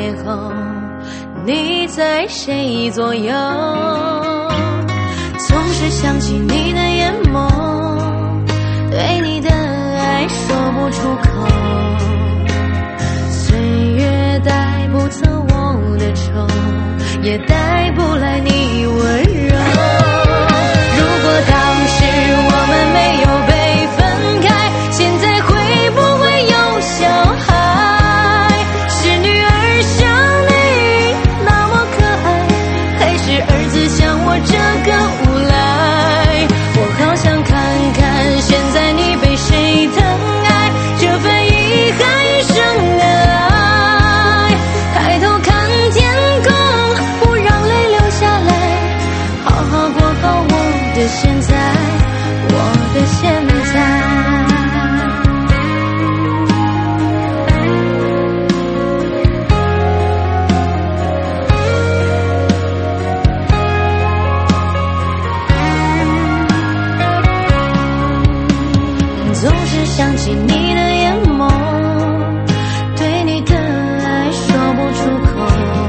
年后，你在谁左右？总是想起你的眼眸，对你的爱说不出口。岁月带不走我的愁，也带不来你温柔。如果当时我们没有被分开，现在会不会有小孩？是女儿像你那么可爱，还是儿子像我这个无赖？我好想看看现在你被谁疼爱，这份遗憾一生的爱。抬头看天空，不让泪流下来，好好过好我的现在，我的现在。总是想起你的眼眸，对你的爱说不出口。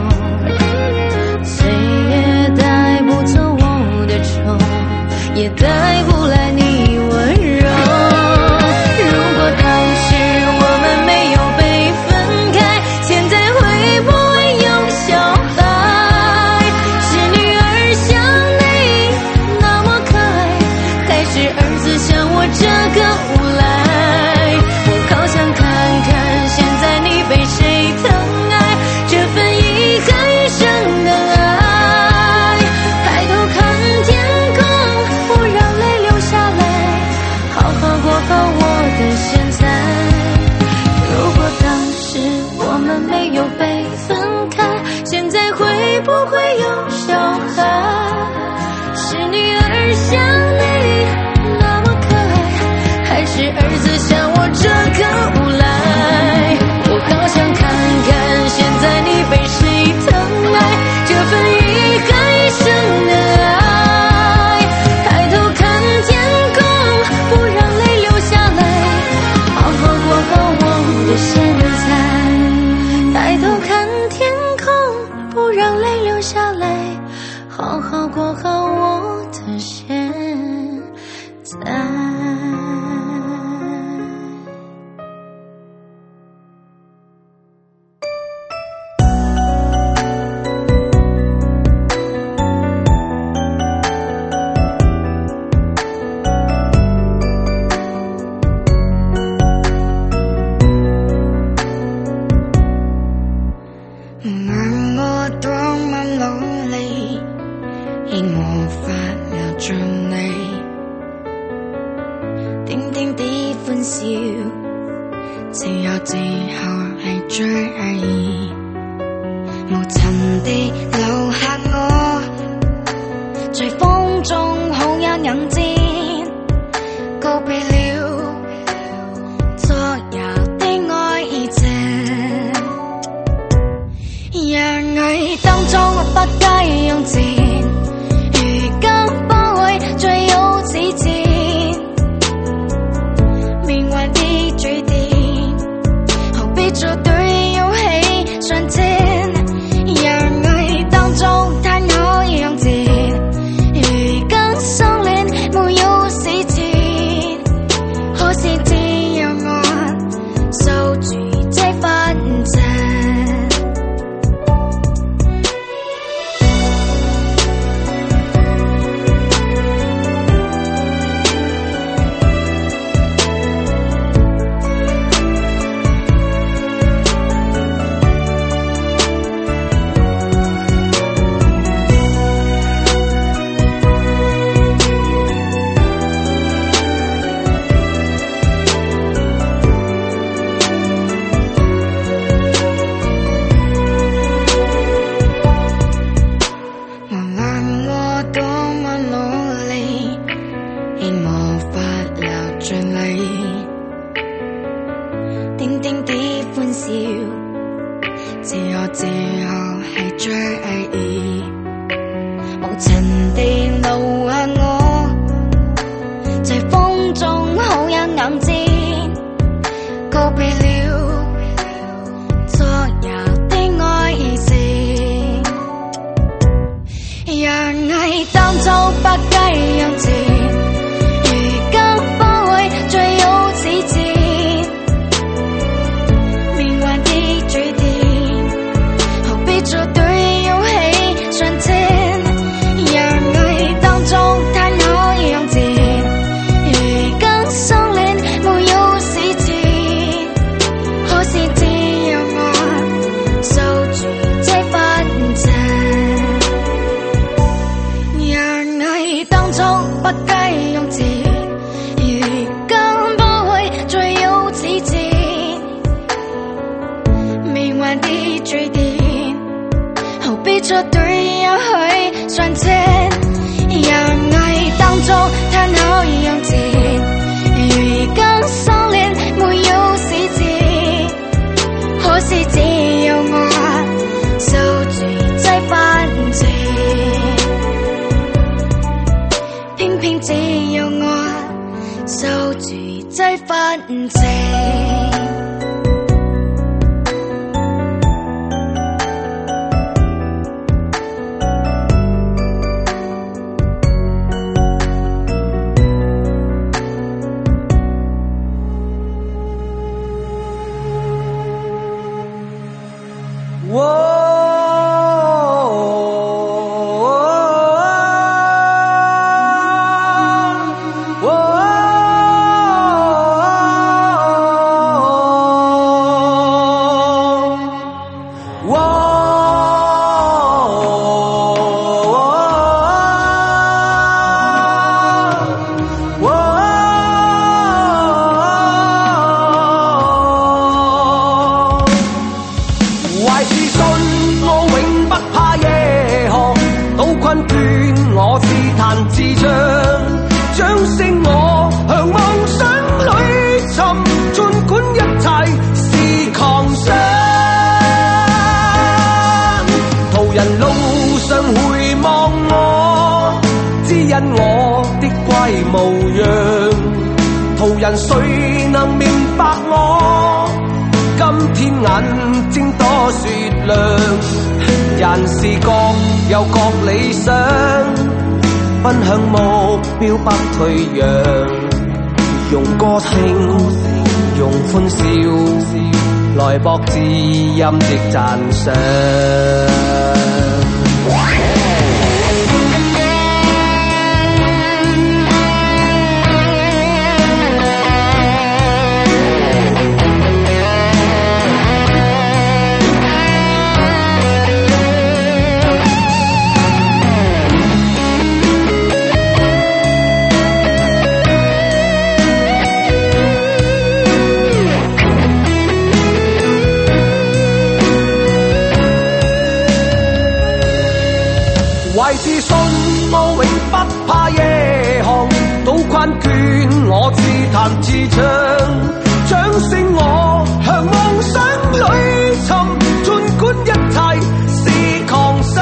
岁月带不走我的愁，也带不来你温柔。如果当时我们没有被分开，现在会不会有小孩？是女儿像你那么可爱，还是儿子像我这个无赖？我好想看看现在你被谁疼爱，这份遗憾一生的爱。抬头看天空，不让泪流下来，好好过好我的现在。如果当时我们没有被分开，现在会不会有小孩？是女儿像你那么可爱，还是儿子像我这个无赖？我好想看看现在你被谁疼爱，这份遗憾一生的爱。抬头看天空，不让泪流下来，好好过好我的现在。抬头看天空，不让泪流下来，好好过好我的现在。 初不計用字，如今不會再有此節，命運的注定，何必做對勇氣上天，人藝當中貪可用字，如今心靈沒有死節，可是只有我守住這份情。人藝當中不計用字，如今不會再有此節，命運的注定，何必作對勇氣上天，人藝當中貪可用字，如今心靈沒有死節，可是只有我守住這份情，偏偏只有我守住這份情。 誰能明白我？今天眼睛多雪亮，人是各有各理想，奔向目標不退讓，用歌聲，用歡笑來博知音的讚賞。為自信我永不怕夜航，倒困倦我自彈自唱，掌聲我向夢想裏尋，儘管一切是狂想，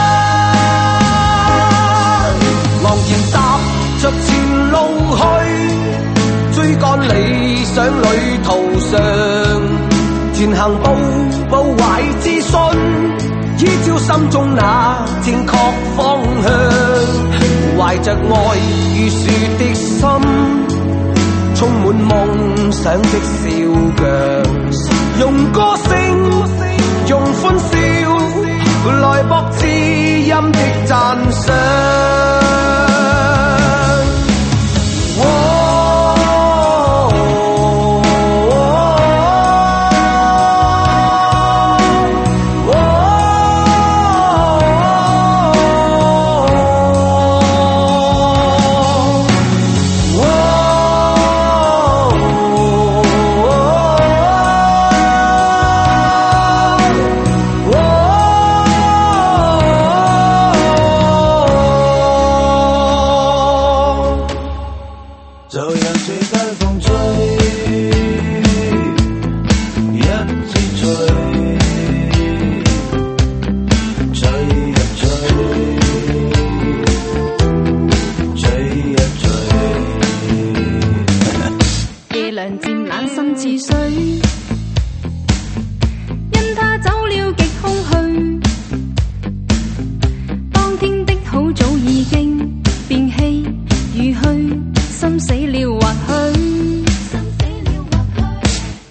昂然踏着前路去，追趕理想旅途上，前行步步懷自信，依照心中那正確方向，懷着愛與樹的心，充滿夢想的笑強，用歌聲，用歡笑來博知音的讚賞。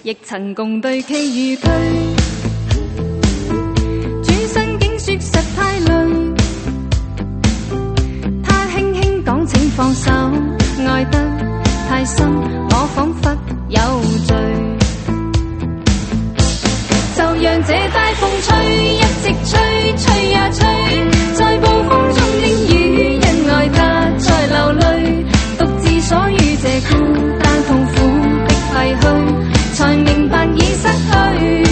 亦曾共對崎與區。轉身竟說實太累，他輕輕講請放手，愛得太深，我彷彿有罪。就讓這大風吹，一直吹，吹呀吹，在暴風中的雨，因愛他在流淚，獨自所遇這孤單痛苦的廢墟，才明白已失去。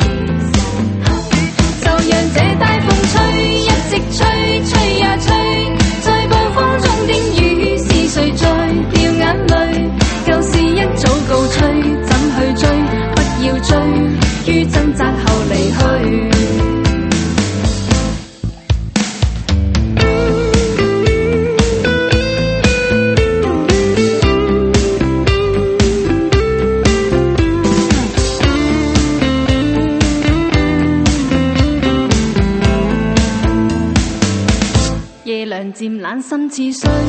就讓這大風吹，一直吹，吹呀吹，在暴風中的雨，是誰在掉眼淚？舊事一早告吹，怎去追？不要追，於掙扎後離去。夜涼漸冷心似水，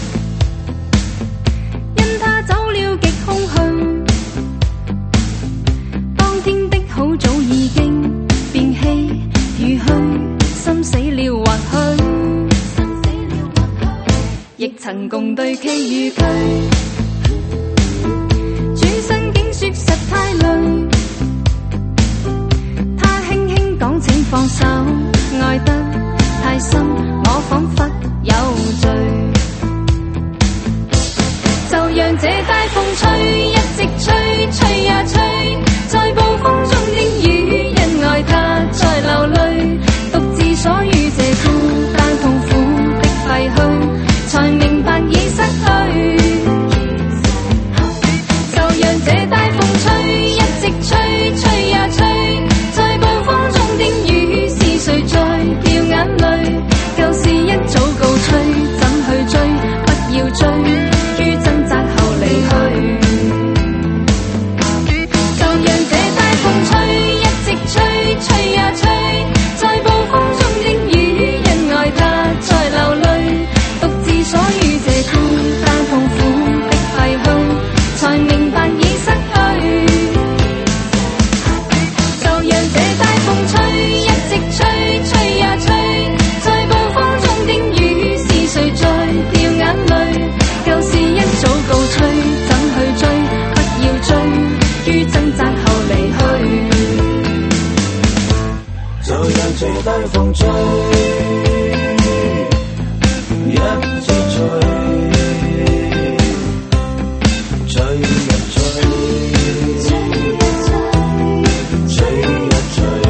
因他走了極空虛，當天的好早已經變稀與虛，心死了或許，亦曾共對崎與區，轉身竟說實太累，他輕輕講請放手，愛得太深，我彷彿有罪。就讓這大風吹，一直吹，吹呀吹，在暴風中的雨，因愛他在流淚，獨自所遇這孤單痛苦的廢墟，才明白已失去。就讓這大風吹，一直吹，吹呀吹，在暴風中的雨，是誰在掉眼淚？舊事一早告吹，怎去追？不要追，於掙扎後離去。就讓這大風吹，一直吹，吹呀吹，在暴風中的雨，因愛他在流淚，獨自所遇這孤單痛苦的廢墟，才明白已失去。就讓這大風吹，一直吹，吹呀吹，在暴風中的雨，是誰在掉眼淚？舊事一早告吹，怎去追？不要追，於掙扎後離去。 就讓這大風吹，一直吹，吹呀吹，吹呀吹。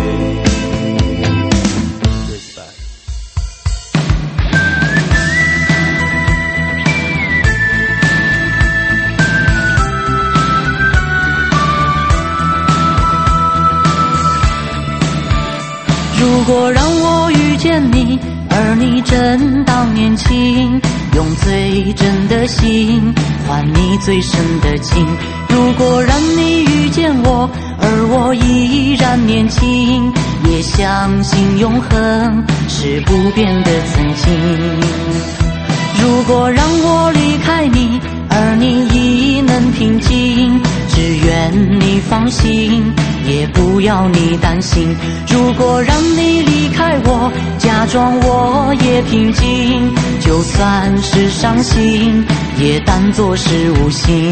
如果讓我遇見你，而你正當年輕，用最真的心換你最深的情。如果讓你遇見我，而我依然年輕，也相信永恆是不變的曾經。如果讓我離開你，而你亦能平靜，只願你放心，也不要你擔心。如果讓你離開我，假裝我也平靜，就算是傷心，也當作是無心。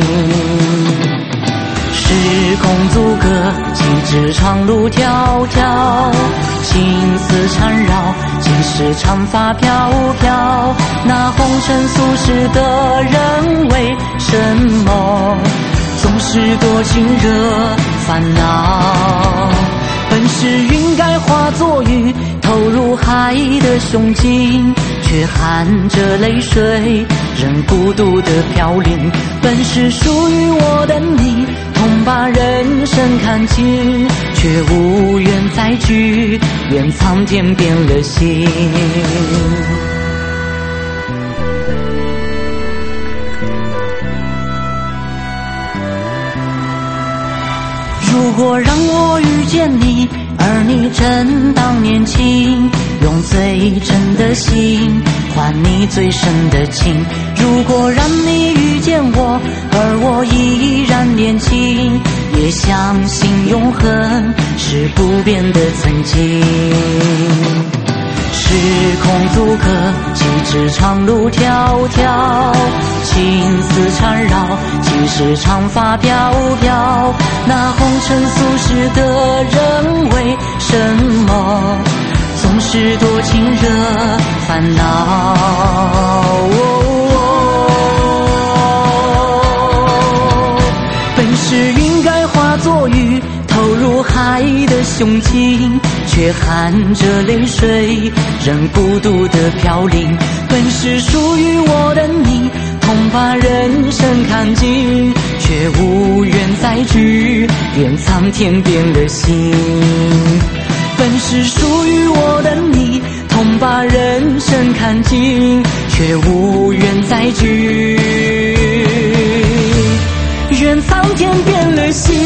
時空阻隔，禁止長路迢迢，情絲纏繞，今世長髮飄飄。那紅塵俗世的人為什麼總是多情惹煩惱？本是雲該化作雨，投入海的胸襟，卻含着淚水，仍孤獨的飄零。本是屬於我的你，痛把人生看盡，卻無緣再聚，願蒼天變了心。如果讓我遇見你，而你正當年輕，用最真的心換你最深的情。如果讓你遇見我，而我依然年輕， 也相信永恒是不变的曾经。时空阻隔，岂知长路迢迢，情丝缠绕，几时长发飘飘。那红尘俗世的人为什么总是多情惹烦恼？本是应该化作雨，投入海的胸襟，却含着泪水，仍孤独的飘零。本是属于我的你，痛把人生看尽，却无缘再聚，愿苍天变了心。本是属于我的你，痛把人生看尽，却无缘再聚，愿苍天变了心。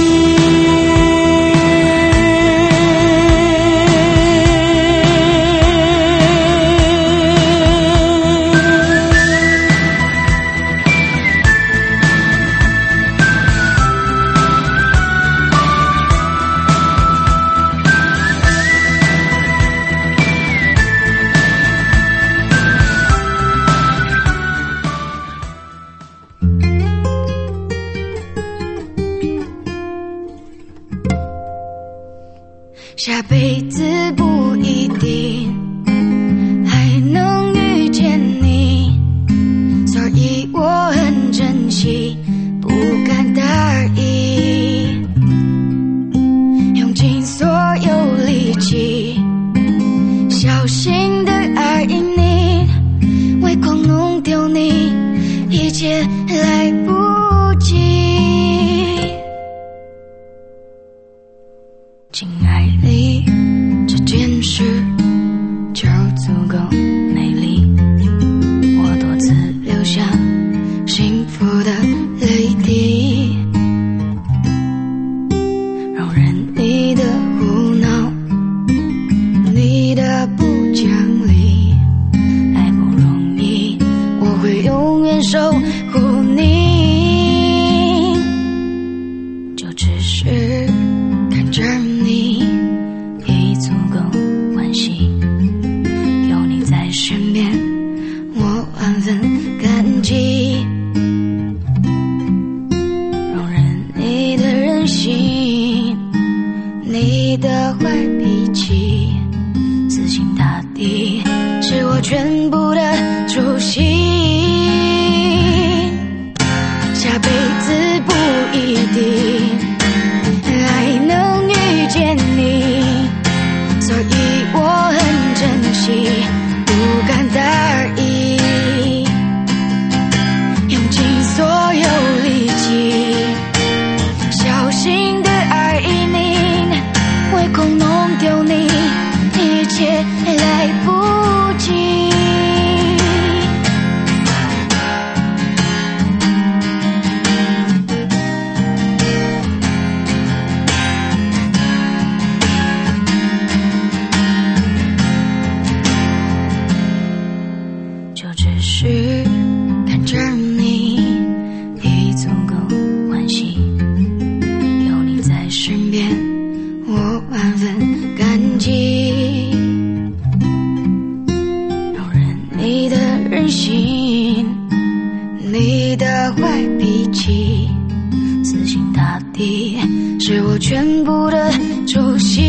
下辈子不一定还能遇见你，所以我很珍惜，不敢大意，用尽所有力气，小心的爱你，唯恐弄丢你，一切来不及。亲爱的，这件事就足够美丽，我多次流下幸福的泪滴，容忍你的胡闹，你的不讲理，爱不容易，我会永远守护你，就只是看着你已足够惋惜，有你在身边我万分感激，容忍你的任性，你的坏脾气，死心塌地是我全部的初心，下辈子不一定还能遇见你，所以我很珍惜，不敢大意，用尽所有力气，小心的爱你，唯恐弄丢你，一切来不及。就只是看着你已足够惋惜，有你在身边我万分感激，容忍你的任性，你的坏脾气，死心塌地是我全部的初心，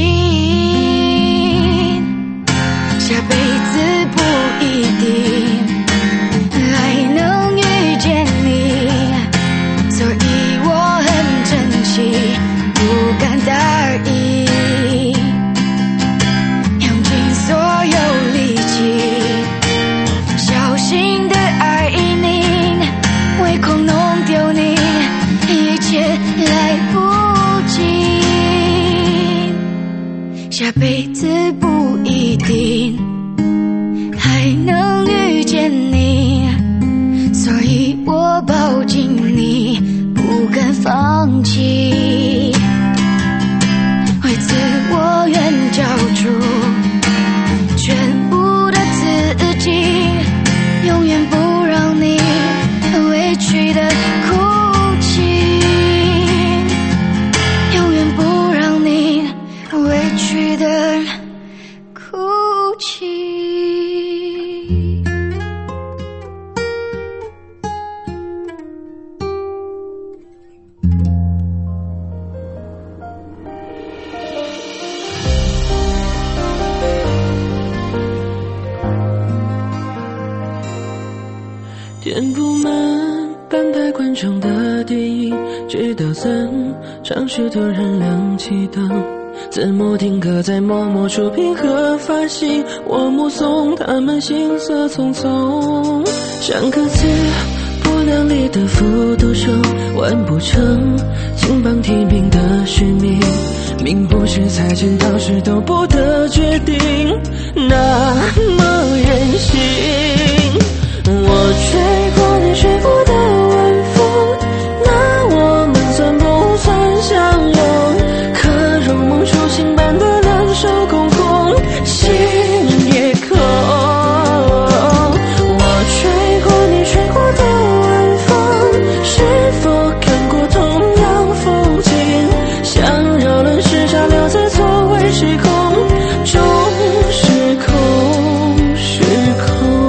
下辈子不一定还能遇见你，所以我很珍惜，不敢大意，用尽所有力气，小心的爱你，唯恐弄丢你，一切来不及，下辈子不一定填不满半排观众的电影，直到散场时突然亮起灯，字幕定格在默默触屏和发行，我目送他们行色匆匆，像歌词不量力的复读手，完不成金榜题名的使命，命不是才剪刀石头布的决定，那么任性。我吹过你吹过的晚风，那我们算不算相拥？可如梦初醒般的两手空空，心也空。我吹过你吹过的晚风，是否看过同样风景？想绕轮时差留在错位时空中，时空时空。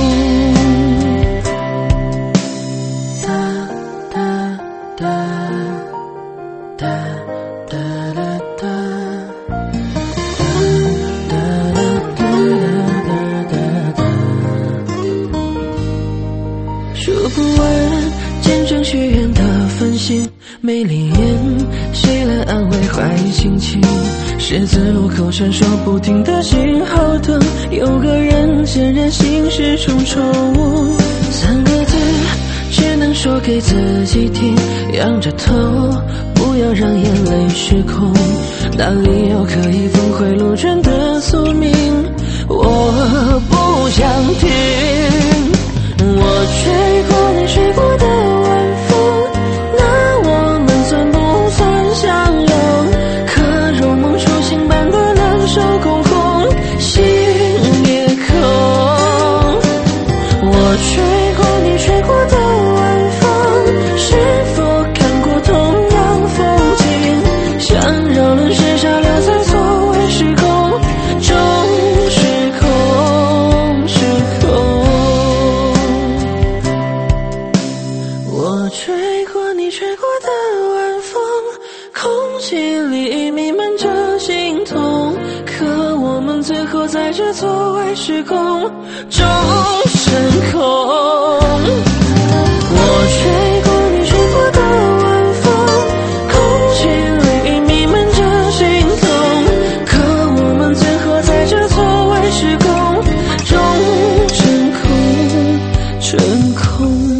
数不完见证许愿的繁星，没灵验谁来安慰坏心情？十字路口闪烁不停的信号灯，有个人显然心事重重，三个字只能说给自己听，仰着头不要让眼泪失控，哪里有可以峰回路转的宿命？我不想听。我吹过你吹过的晚风，那我们算不算相拥？可如梦初醒般的两手空空，心也空。我吹过你吹过的晚风，是否看过同样风景？想绕轮时差留在错位时空中，时空时空。我吹过你吹过的晚风，空气里弥漫着心痛，可我们最后在这错位时空中升空。我吹过你吹过的晚风，空气里弥漫着心痛，可我们最后在这错位时空中升空升空。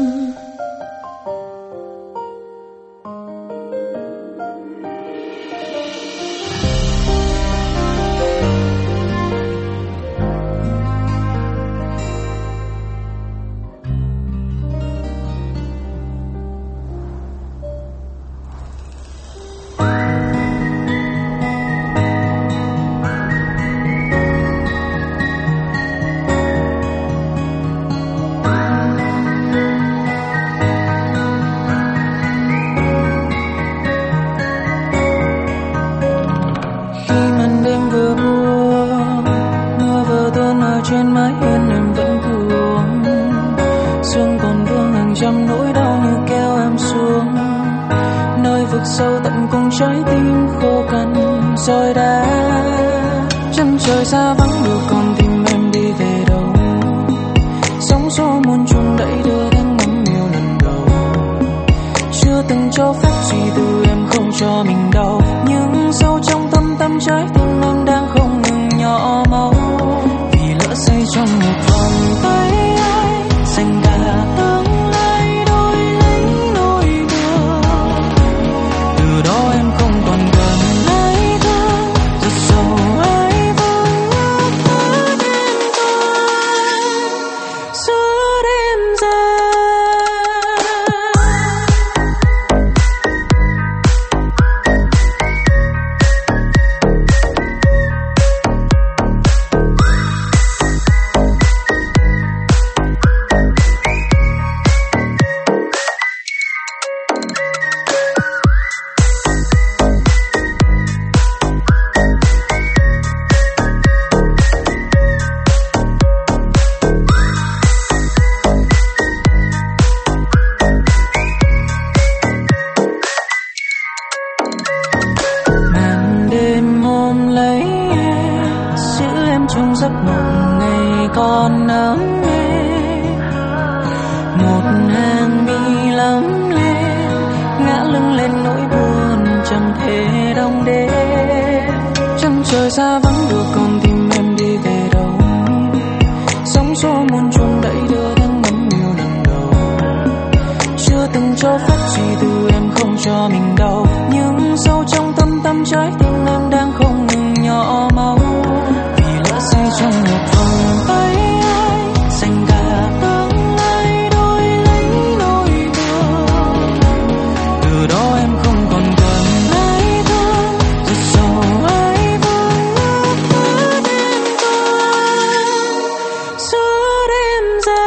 Trên mái hiên em vẫn buồn, sương còn vương hàng trăm nỗi đau như kéo em xuống nơi vực sâu tận cùng trái tim khô cằn rồi đá. Chân trời xa vắng đâu còn tìm em đi về đâu, sóng xô muôn trùng đẩy đưa đến ngắm yêu lần đầu. Chưa từng cho phép gì từ em không cho mình đau, nhưng sâu trong tâm tâm trái tim em đang không ngừng nhỏ máu. Say trong một vòng tay ai dành cả tương lai đôi lấy đôi đường, từ đó em không còn cần ai thương, rất sâu ai vẫn ước mơ bên tôi giữa đêm dài. trong giấc mộng ngày còn nắng mê, xa vắng được con tim em đi về đâu. Sóng gió muôn trùng đẩy đưa đang ngắm yêu lần đầu. Chưa từng cho phép gì từ em không cho mình đau, nhưng sâu trong tâm tâm trái tim em đang không ngừng nhỏ máu. Vì lỡ say trong một vòng tay ai dành cả tương lai đôi lấy nỗi buồn. Từ đó em không còn cần ai thương, rất sâu ai vương ước mơ đêm qua giữa đêm dài.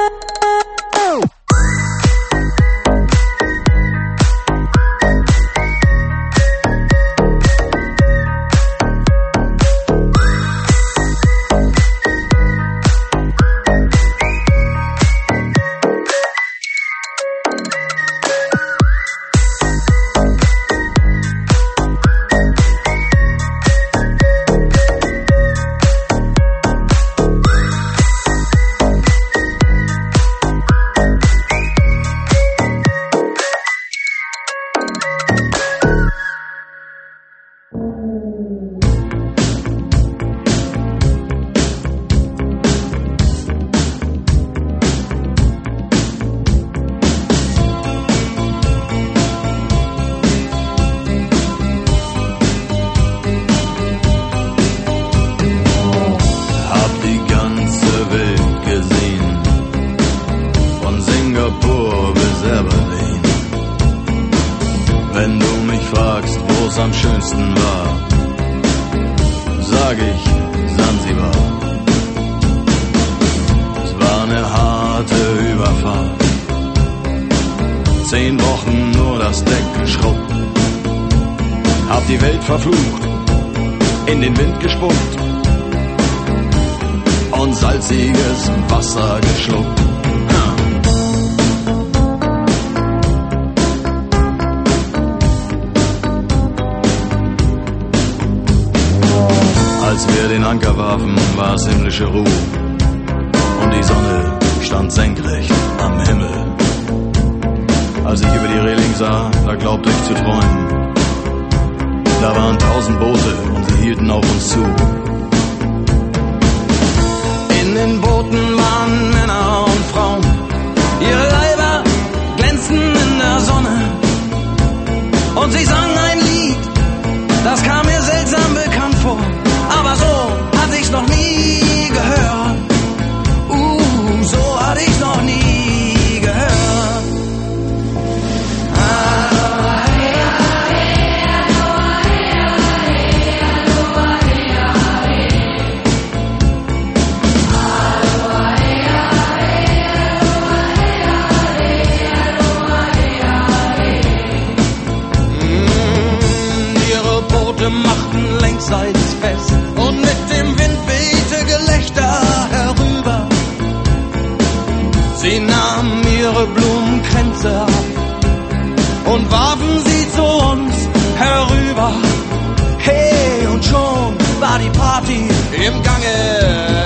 Verflucht, in den Wind gespuckt und salziges Wasser geschluckt. Als wir den Anker warfen, war es himmlische Ruhe und die Sonne stand senkrecht am Himmel. Als ich über die Reling sah, da glaubte ich zu träumen. Da waren 1000 Boote und sie hielten auf uns zu. In den Booten waren Männer und Frauen. Ihre Leiber glänzten in der Sonne. Und sie sangen ein Lied, das kam mir seltsam bekannt vor. Aber so hatte ich's noch nie gehört. So hatte ich's noch nie gehört. Machten längsseits fest und mit dem Wind wehte Gelächter herüber. Sie nahmen ihre Blumenkränze ab und warfen sie zu uns herüber. Hey, und schon war die Party im Gange.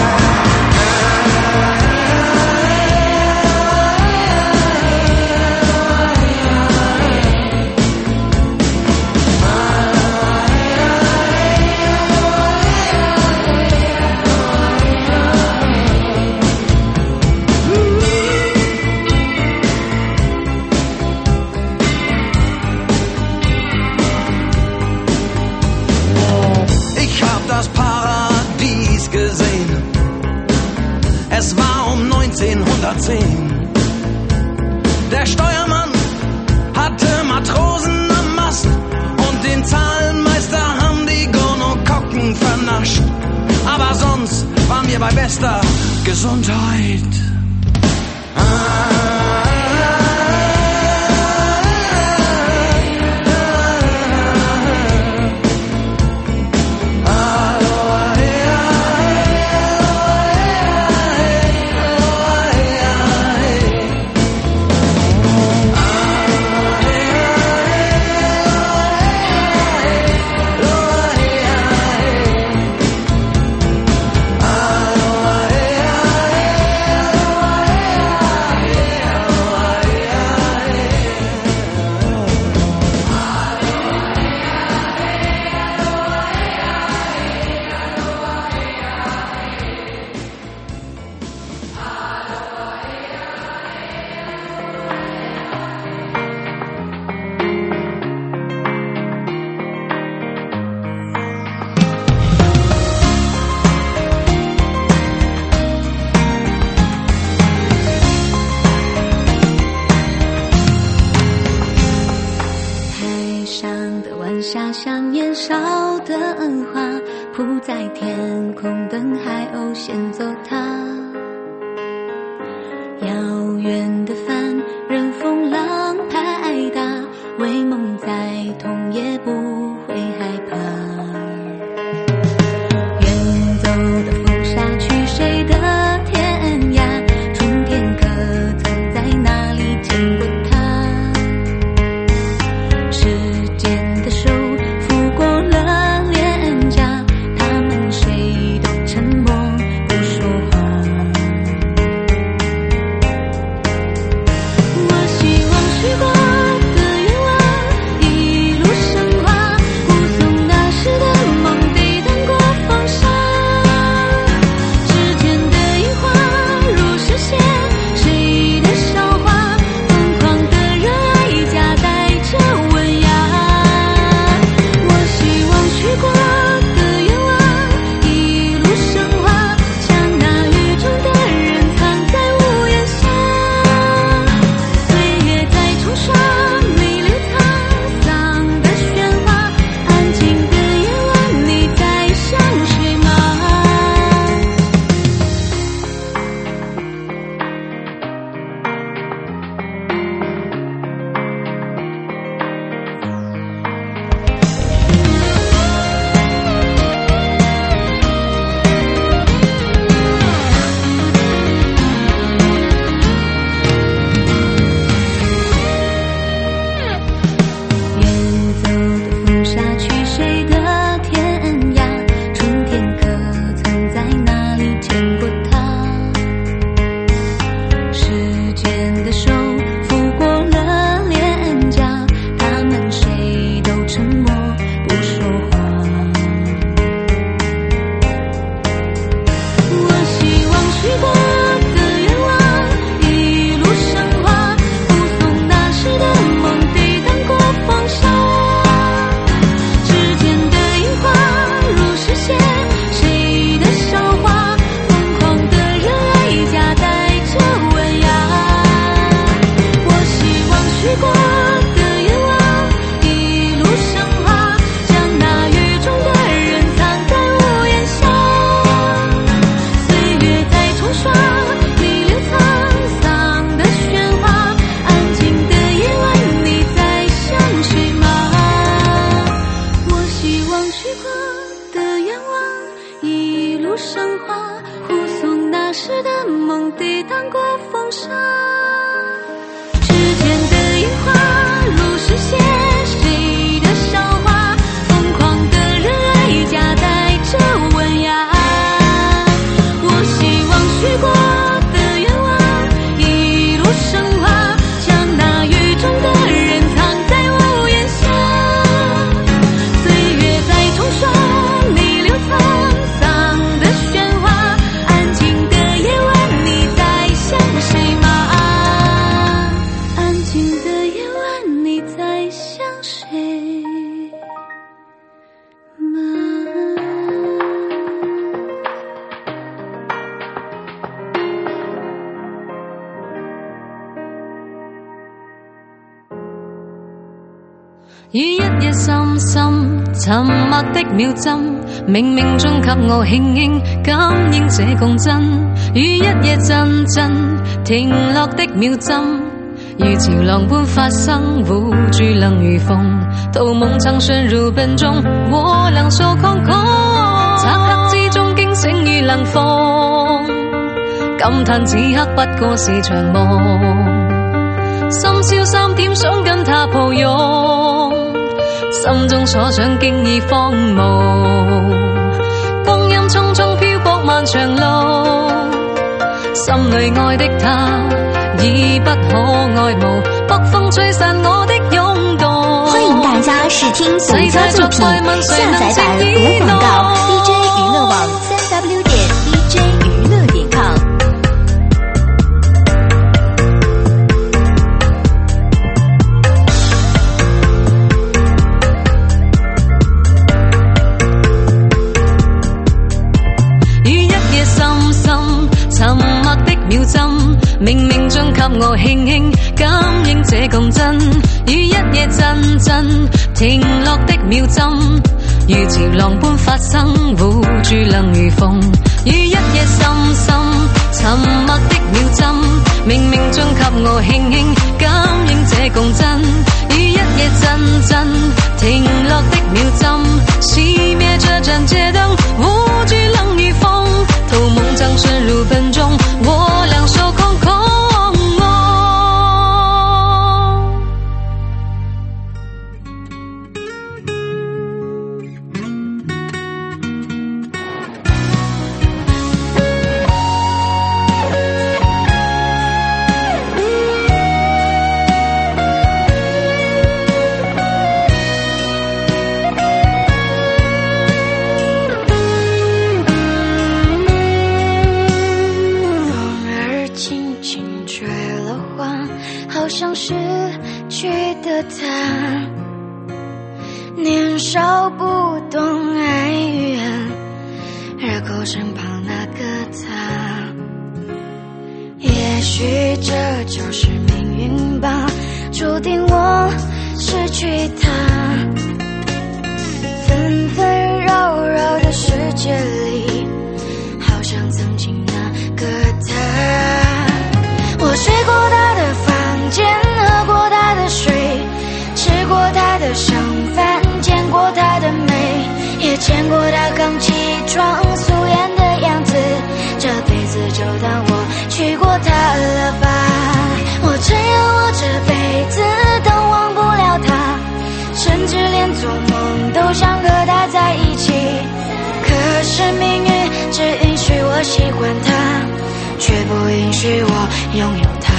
Es war um 1910. Der Steuermann hatte Matrosen am Mast und den Zahlenmeister haben die Gonokokken vernascht. Aber sonst waren wir bei bester Gesundheit. 儿时的梦抵挡过风沙。指尖的烟花，路是写谁的笑话？疯狂的热爱夹带着文雅。我希望许过的愿望一路升华，将那雨中的人藏在屋檐下。岁月在冲刷你流沧桑的喧哗，安静的夜晚你在想谁吗？安静的夜晚你在想谁吗？於一夜深深沉默的秒針，冥冥中給我輕輕感應這共振。於一夜陣陣停落的秒針，如潮浪般發生，捂住冷與風。圖夢曾順如笨鐘，我倆手空空。漆黑之中驚醒於冷風，感嘆此刻不過是場夢。深宵3點想跟他抱擁，心中所想經已荒蕪。光陰匆匆漂泊漫長路，心裏愛的他已不可愛慕。北風吹散我的湧動。 歡迎大家試聽獨家作品，下載版無廣告 DJ 娛樂網 3w.dj娛樂.com。沉默的秒針，冥冥中給我輕輕感應這共振。於一夜陣陣停落的秒針，如潮浪般發生，捂住冷與風。於一夜深深沉默的秒針，冥冥中給我輕輕感應這共振。於一夜陣陣停落的秒針，熄滅這盞街燈，捂住冷與風。圖夢將深入笨鐘，我倆手空空。年少不懂爱与恨，热狗身旁那个他，也许这就是命运吧，注定我失去他。纷纷扰扰的世界里，好像曾经那个他。我睡过他的房间，喝过他的水，吃过他的剩饭，见过他的美，也见过他刚起床素颜的样子。这辈子就当我娶过她了吧。我承认我这辈子都忘不了他，甚至连做梦都想和他在一起。可是命运只允许我喜欢他，却不允许我拥有他。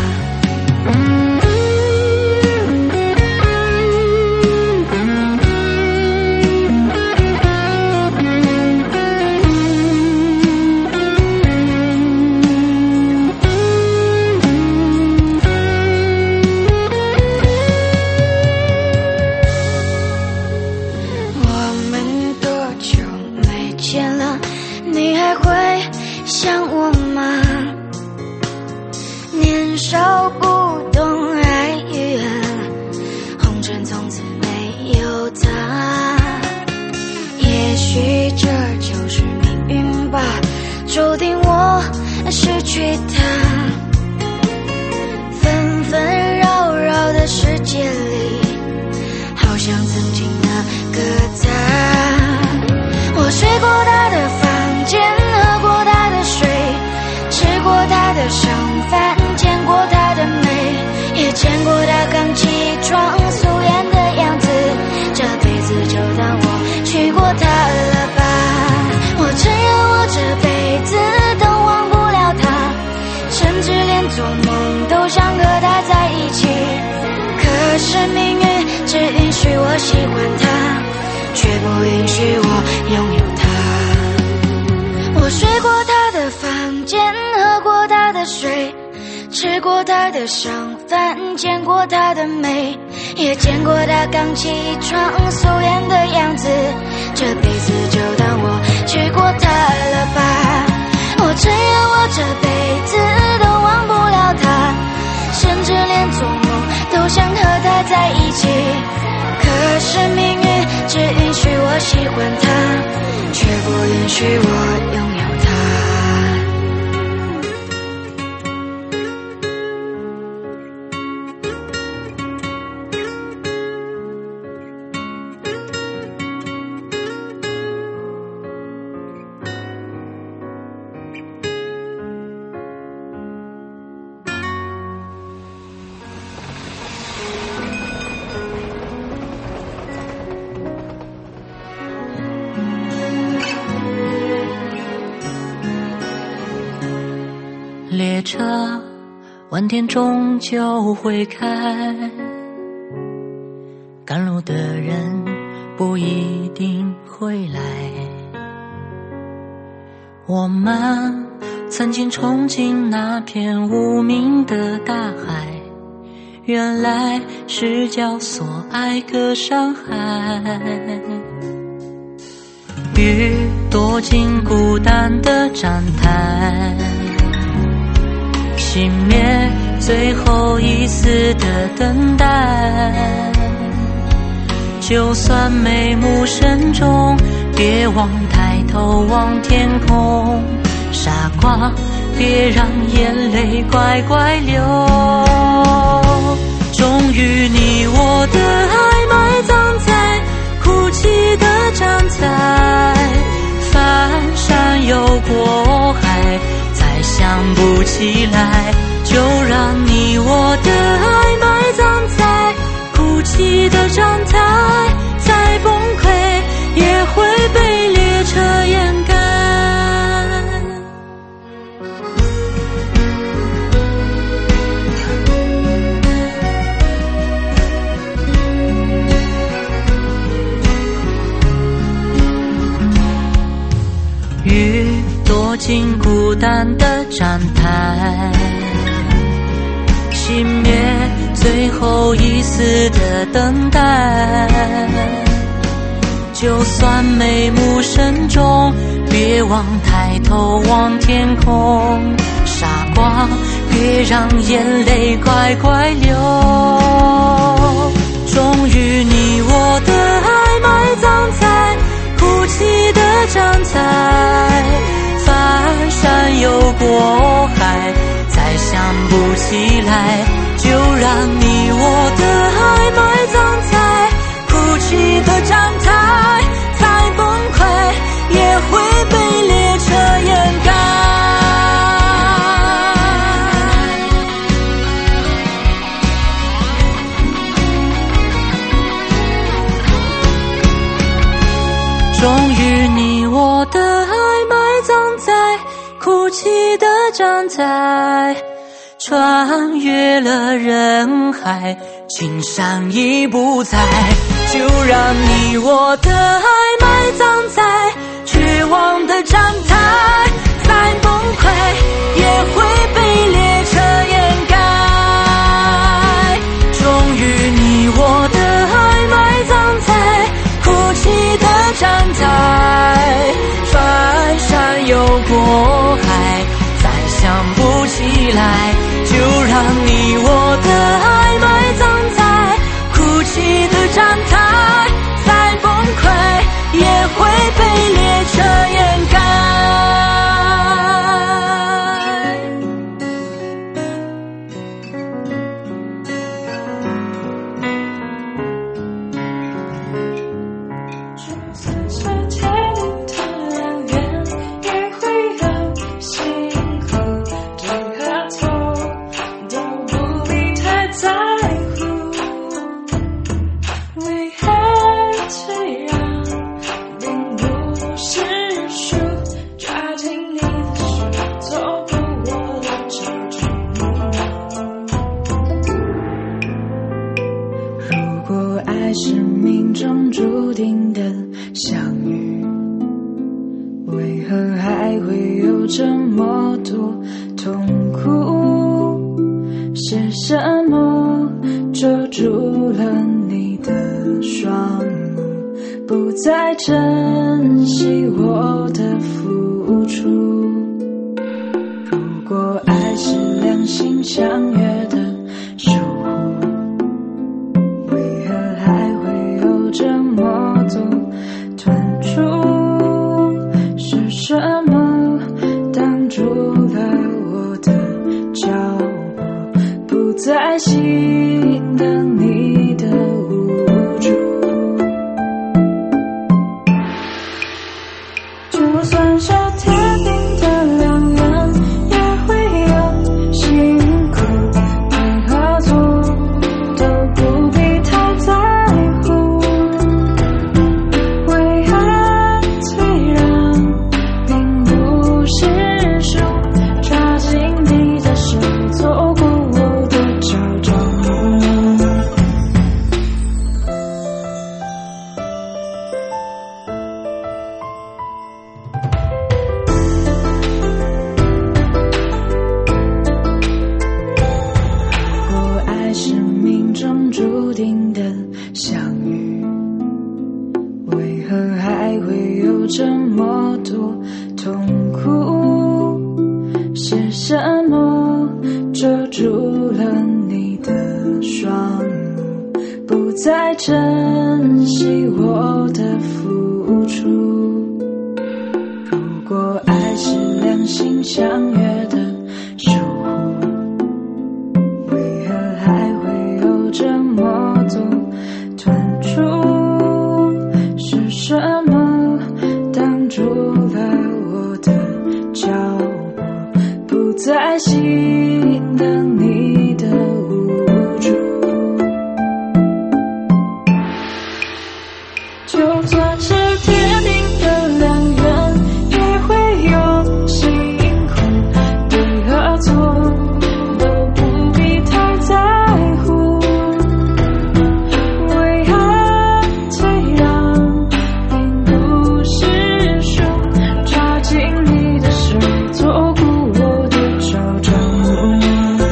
注定我失去他，纷纷扰扰的世界里，好像曾经那个他。我睡过他的房间，喝过他的水， 允许我拥有它。我睡过他的房间，喝过他的水，吃过他的上饭，见过他的美，也见过他刚起床素颜的样子。这辈子就当我娶过他了吧。我承认我这辈子都忘不了他，甚至连做梦都想和他在一起。可是命运只允许我喜欢他，却不允许我拥有他。 列车晚点终究会开，赶路的人不一定会来。我们曾经憧憬那片无名的大海，原来是叫所爱隔山海。雨躲进孤单的站台，熄灭最后一丝的等待。就算眉目深重，别忘抬头望天空。傻瓜，别让眼泪乖乖流。终于你我的爱埋葬在哭泣的站台，翻山又过海，再想不起来，就让你我的爱埋葬在哭泣的站台，再崩溃也会被列车掩盖。雨躲进孤单的站台，熄灭最后一丝的等待。就算眉目深重，别忘抬头望天空。傻瓜，别让眼泪乖乖流。终于你我的爱埋葬在哭泣的站台，翻山又过海，再想不起来，就让你我的爱埋葬在哭泣的站台，再崩溃也会被列车掩盖。终于你我的爱埋葬在哭泣的站台，穿越了人海，青山已不在，就让你我的爱埋葬在绝望的站台，再崩溃也会被列车掩盖。终于你我的爱埋葬在哭泣的站台，翻山又过海，再想不起来，就让你我的爱埋葬在哭泣的站台，再崩溃也会被列车掩盖。 都不必痛苦？是什么遮住了你的双目，不再珍惜我的付出？如果爱是两心相约的守护，为何还会有这么多痛楚？是什么挡住了我的脚步，不再心疼你的无助？就算是天定的良缘，也会有辛苦，对和错都不必太在乎。为爱退让并不是输，抓紧你的手，错过我的朝朝暮暮。我爱是命中注定的相遇，为何还会有这么多痛苦？是什么遮住了你的双目，不再珍惜我的付出？如果爱是两心相约的守护，为何还会有这么多痛楚？是什么挡住了我的脚步，不再心疼你的无助？就算是天定的良缘，也会有辛苦，对和错都不必太在乎。为爱退让并不是输，抓紧你的手，错过我的朝朝暮暮。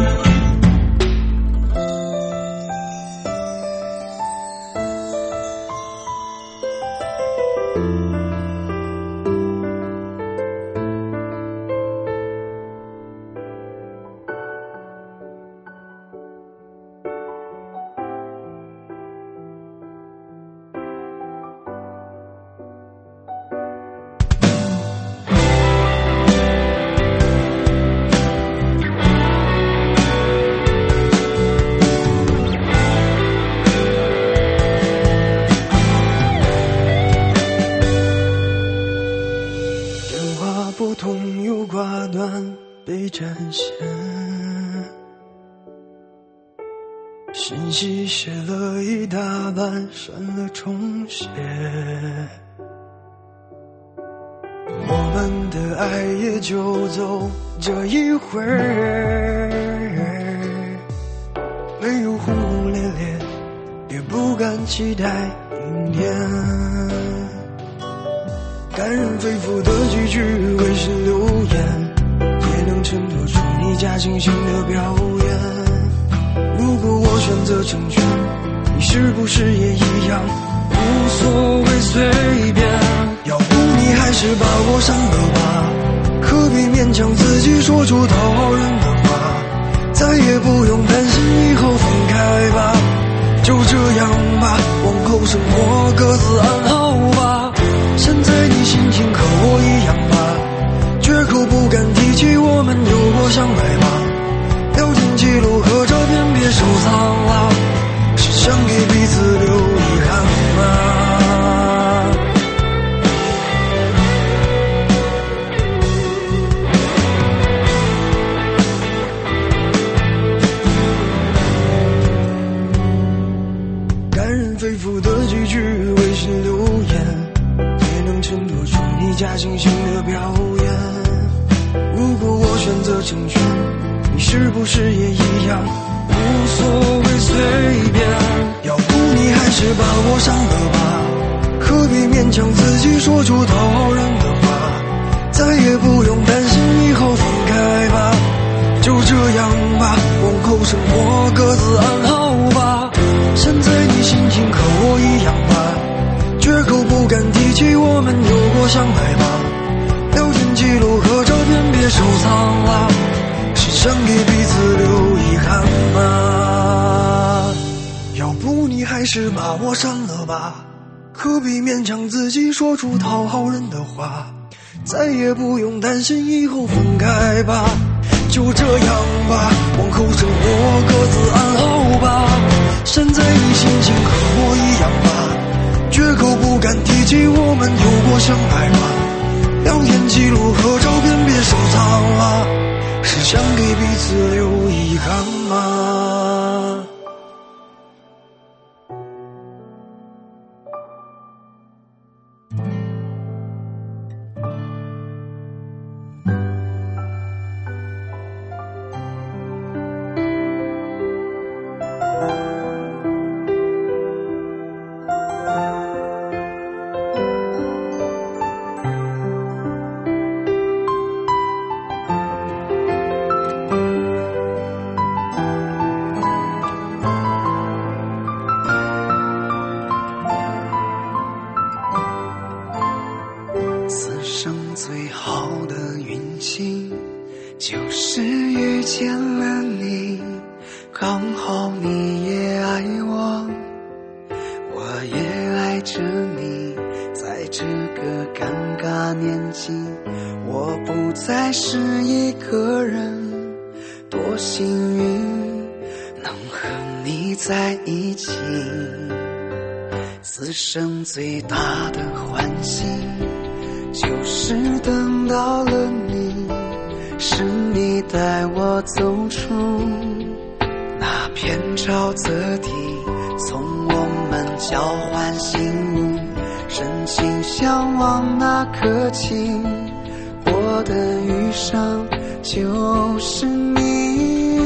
电话不通又挂断被占线，信息写了一大半删了重写，我们的爱也就走这一回，没有轰轰烈烈，也不敢期待明天。感人肺腑的几句微是流言，也能衬托出你假惺惺的表演。如果我选择成全，你是不是也一样无所谓随便？要不你还是把我删了吧，何必勉强自己说出讨好人的话？再也不用担心以后分开吧，就这样吧，往后生活各自安好吧。现在你心情和我一样吧，绝口不敢提起我们有过相爱吧。聊天记录和照片别收藏了，是想给彼此留遗憾吗？感人肺腑的几句微是流言，也能衬托出你假惺惺的表演。如果我选择成全，你是不是也一样无所谓随便？要不你还是把我删了吧，何必勉强自己说出讨好人的话？再也不用担心以后分开吧， 生活各自安好吧。现在你心情和我一样吧，绝口不敢提起我们有过相爱吗？聊天记录和照片别收藏了，是想给彼此留遗憾吗？要不你还是把我删了吧，何必勉强自己说出讨好人的话，再也不用担心以后分开吧。就这样吧，往后生活各自安好吧。现在你心情和我一样吧，绝口不敢提起我们有过相爱吗？聊天记录和照片别收藏了，是想给彼此留遗憾吗？ 最好的运气就是遇见了你，刚好你也爱我，我也爱着你。在这个尴尬年纪，我不再是一个人，多幸运能和你在一起。此生最大的欢喜就是等到了你，是你带我走出那片沼泽地，从我们交换信物，深情相望那刻起，我的余生就是你。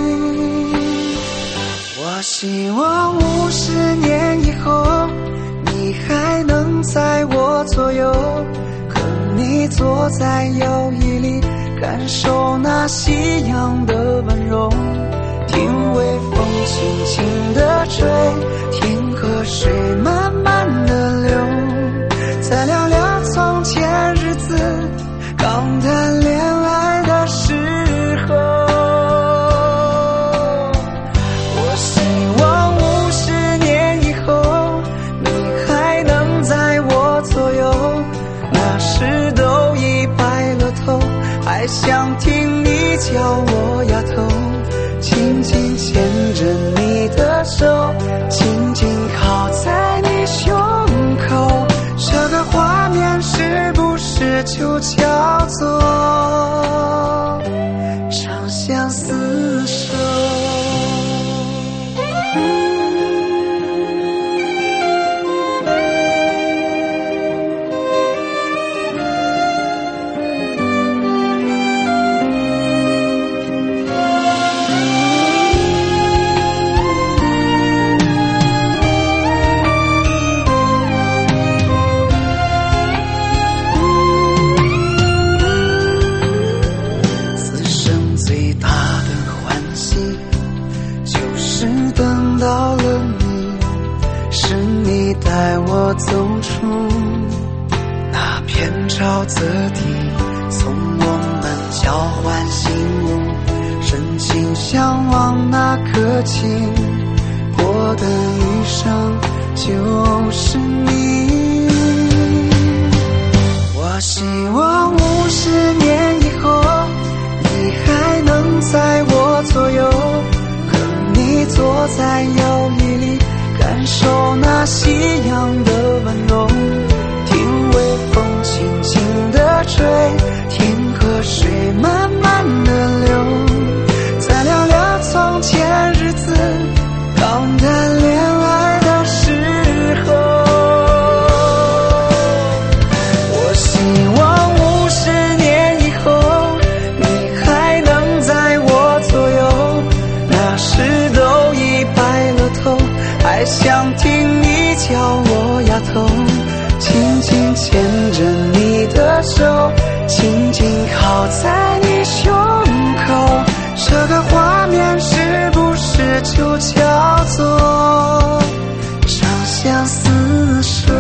我希望50年以后，你还能在我左右，你坐在摇椅里，感受那夕阳的温柔，听微风轻轻地吹，听河水慢慢地流，再聊聊从前日子，刚谈恋爱的时候。我希望50年以后，你还能在我左右，那时都已白了头，还想听你叫我丫头，轻轻牵着你的手，紧紧靠在你胸口，这个画面是不是就叫做长相厮守？带我走出那片沼泽地，从我们交换信物，深情相望那刻起，我的余生就是你。我希望50年以后，你还能在我左右，和你坐在摇椅里，感受那夕阳的温柔，听微风轻轻地吹，听河水慢慢地流，再聊聊从前日子，刚谈恋爱的时候。我希望50年以后，你还能在我左右，那时都已白了头，还想听你叫我丫头，轻轻牵着你的手，紧紧靠在你就叫做长相厮守。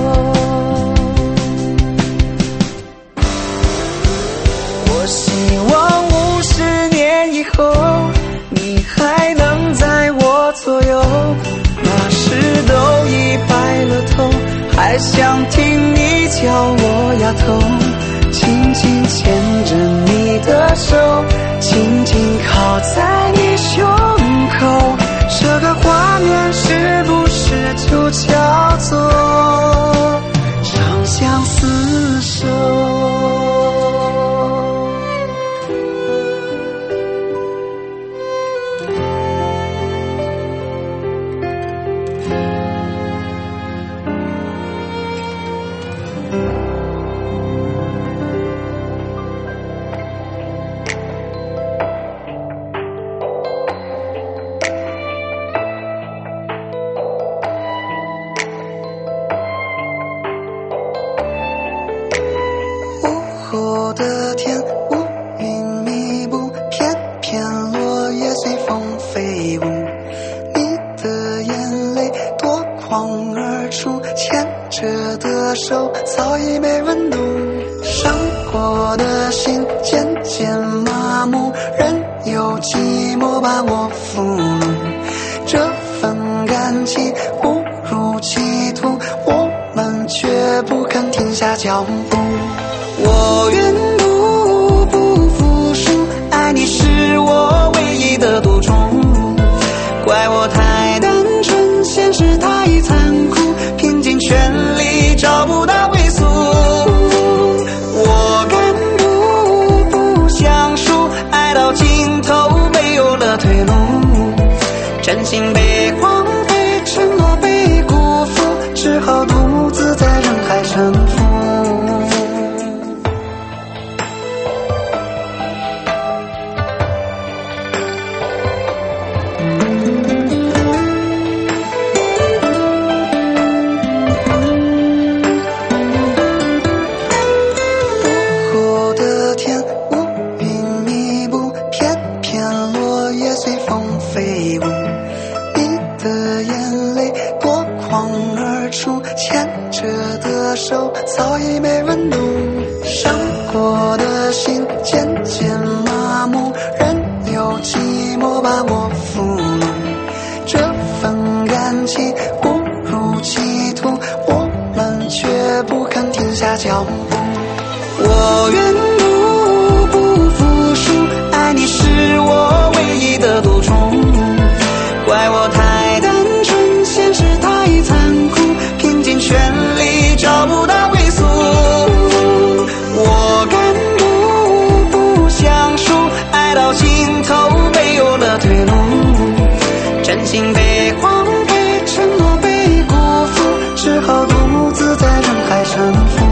我希望50年以后，你还能在我左右，那时都已白了头，还想听你叫我丫头，紧紧牵着你的手，紧紧靠在你胸口，这个画面是不是就叫做长相厮守？午后的天，乌云密布，片片落叶随风飞舞，你的眼泪夺眶而出，牵着的手早已没温度，伤过的心渐渐麻木，任由寂寞把我俘虏，这份感情误入歧途，我们却不肯停下脚步。我愿不服输，爱你是我唯一的独钟，怪我太单纯，现实太残酷，拼尽全力找不到归宿。我敢不想输，爱到尽头没有了退路，真心被荒废，承诺被辜负，只好独自在人海沉浮。手早已没温度，伤过的心渐渐麻木，任由寂寞把我俘虏，这份感情误入歧途，我们却不肯停下脚步。我愿不服输，爱你是我唯一的独钟，怪我太单纯，现实太残酷，拼尽全力找不到归宿。我敢不想输，爱到尽头没有了退路，真心被荒废，承诺被辜负，只好独自在人海沉浮。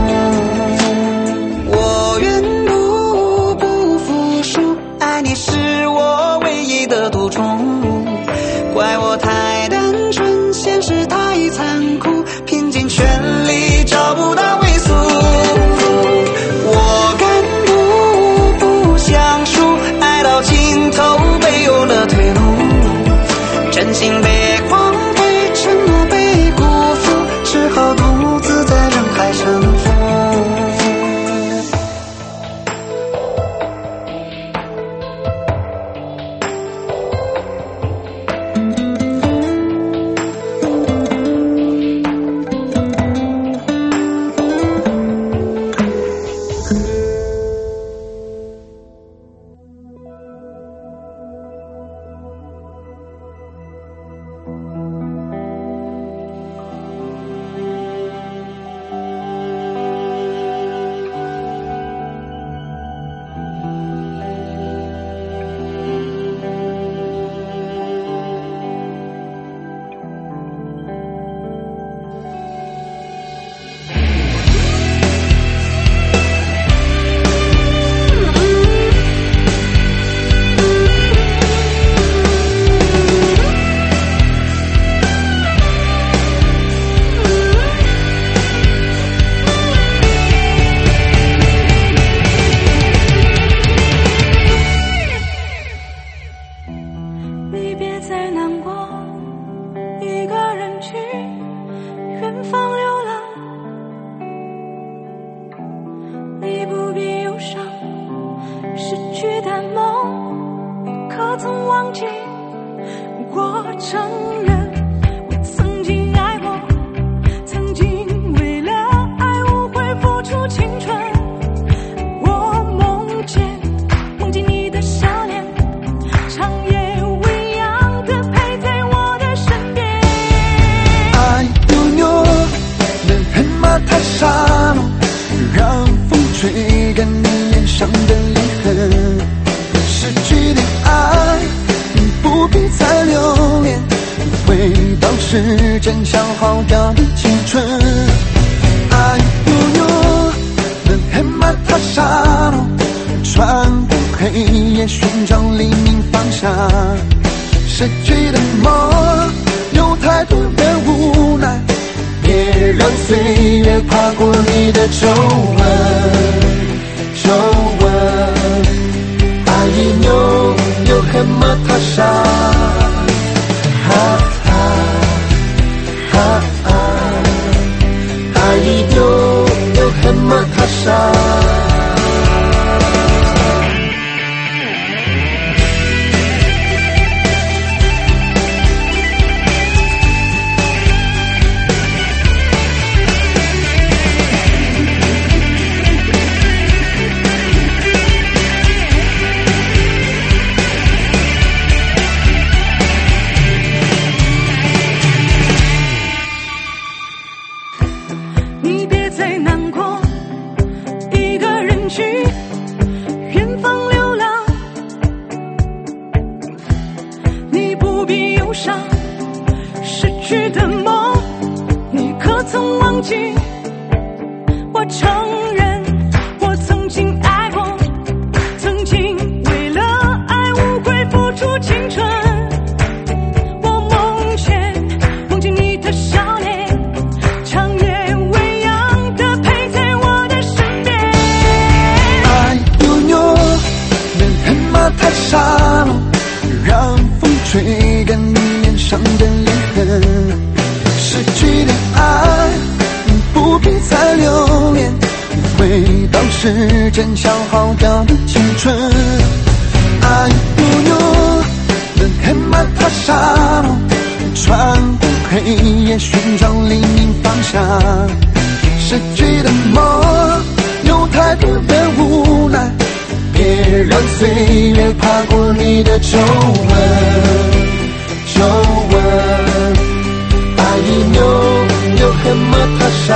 我愿不服输，爱你是我唯一的独钟，怪我太单纯，现实太残酷，拼尽全力找不到归宿。我敢不想输，爱到尽头没有了退路，真心被荒废，承诺被辜负，只好独自在人海沉浮。 你别再难曾忘记，我承认我曾经爱过，曾经为了爱无悔付出青春。我梦见你的笑脸，长夜未央的陪在我的身边。 爱丢牛，人很马太傻了，让风吹干你脸上的泪痕。失去的爱不必再留恋，回到时间消耗掉的青春。爱丢牛，人很马太傻了，穿过黑夜寻找黎明方向。失去的梦有太多的无奈，别让岁月爬过你的皱纹。爱一扭又很马太傻，爱一扭又很马太傻。 你别再难过，一个人去远方流浪。你不必忧伤，失去的梦，你可曾忘记？我承认，我曾经爱过，曾经为了爱无悔付出青春。我梦见你的笑脸，长夜未央的陪在我的身边。 爱丢牛，人很马太傻了，让风吹干你脸上的泪痕。失去的爱不必再留恋，回到时间消耗掉的青春。爱丢牛，人很马太傻了，穿过黑夜寻找黎明方向。失去的梦有太多的无奈，别让岁月爬过你的皱纹。爱一扭又很马太傻，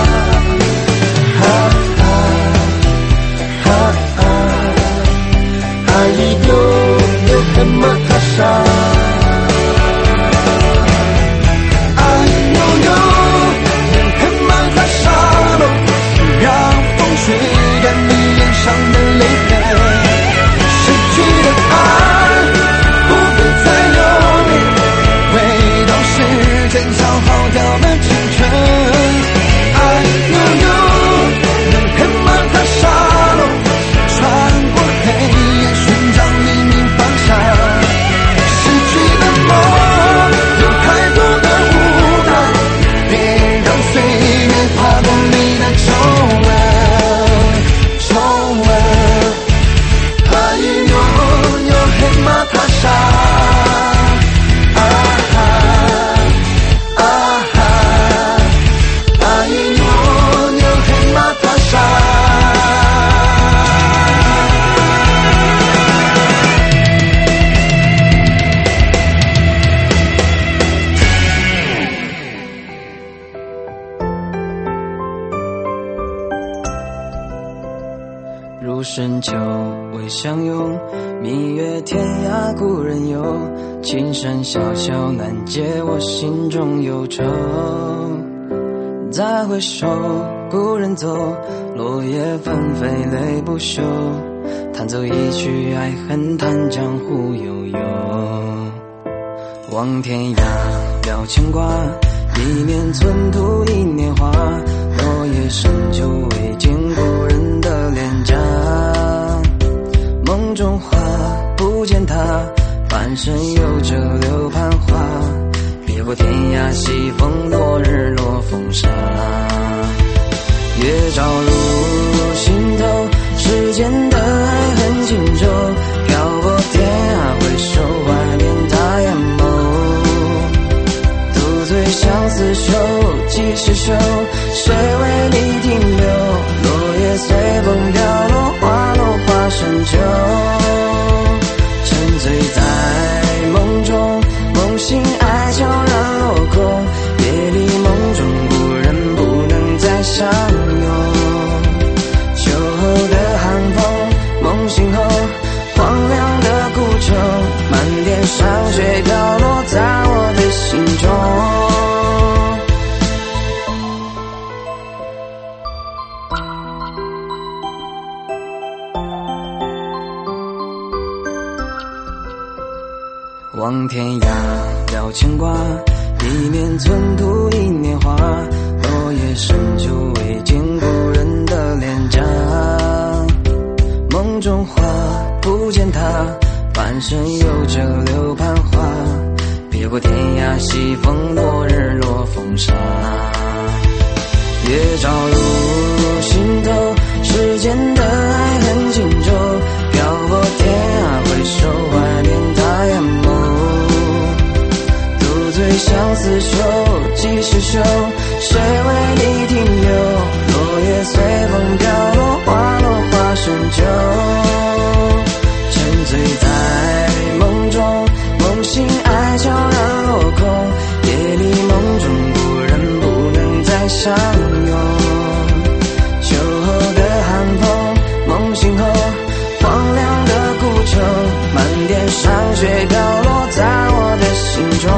爱一扭又很马太傻。吹干你脸上的泪痕，失去的爱不必再留恋，回到时间消耗掉的青春。爱悠悠，人很马太傻了，穿过黑夜寻找黎明方向。失去的梦有太多的无奈，别让岁月爬过你的皱纹。 入深秋未相拥，蜜月天涯故人游。青山小小难解我心中忧愁。再回首，故人走，落叶纷飞泪不休。弹奏一曲爱恨，叹江湖悠悠。望天涯了牵挂，一面寸土一年华。落叶深秋未见故人的脸颊，梦中花不见他，半生有着流盼花。别过天涯西风，落日落风沙。月照入心头，世间的爱恨情仇，漂泊天涯回首， 时休，谁为你停留？落叶随风飘落，花落花深秋。沉醉在梦中，梦醒爱悄然落空。夜里梦中故人不能再相拥。秋后的寒风，梦醒后荒凉的古城，满天霜雪飘落在我的心中。望天涯了牵挂，一面寸土一面花，落叶深秋未见故人的脸颊。梦中花不见他，半生有着柳盼花，别过天涯西风，落日落风沙。月照入心头，世间的爱恨情仇，飘过天涯回首，怀念他眼眸。独醉相思愁，几时休？谁为你停留？落叶随风飘落，花落花深秋。沉醉在梦中，梦醒爱悄然落空。夜里梦中故人不能再相拥。秋后的寒风，梦醒后荒凉的古城，满天霜雪飘落在我的心中。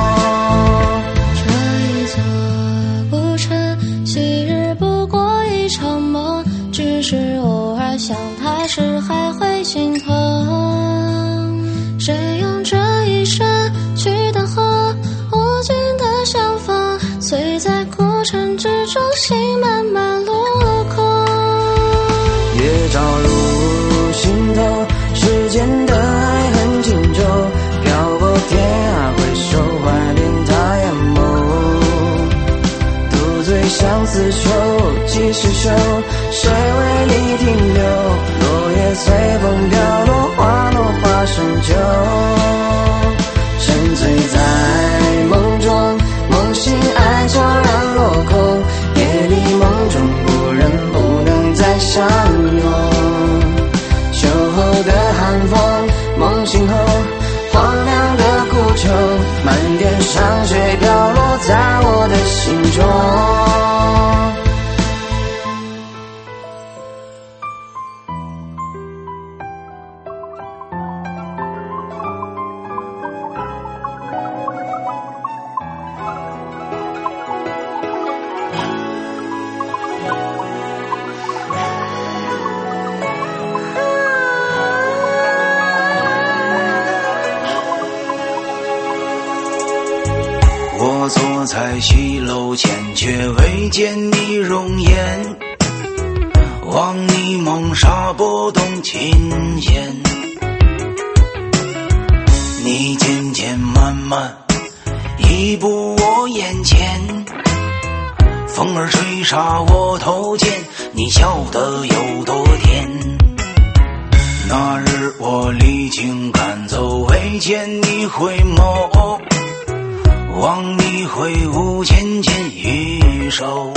这一座古城，昔日不过一场梦，只是偶尔想他时还会心疼。谁用这一生去等候无尽的相逢，醉在古城之中，心慢慢落空。 月照入心头，世间的爱恨情仇，飘过天涯回首，怀念他眼眸。独醉相思愁，几时休？谁为你停留？落叶随风飘落，花落花深秋。沉醉在梦中，梦醒爱悄然落空。夜里梦中故人不能再相拥。秋后的寒风，梦醒后荒凉的古城，满天霜雪飘落在我的心中。 我坐在西楼前，却未见你容颜，望你梦纱拨动琴弦。你渐渐慢慢移步我眼前，风儿吹洒我头间，你笑得有多甜。那日我离京赶走，未见你回眸，望你挥舞芊芊玉手。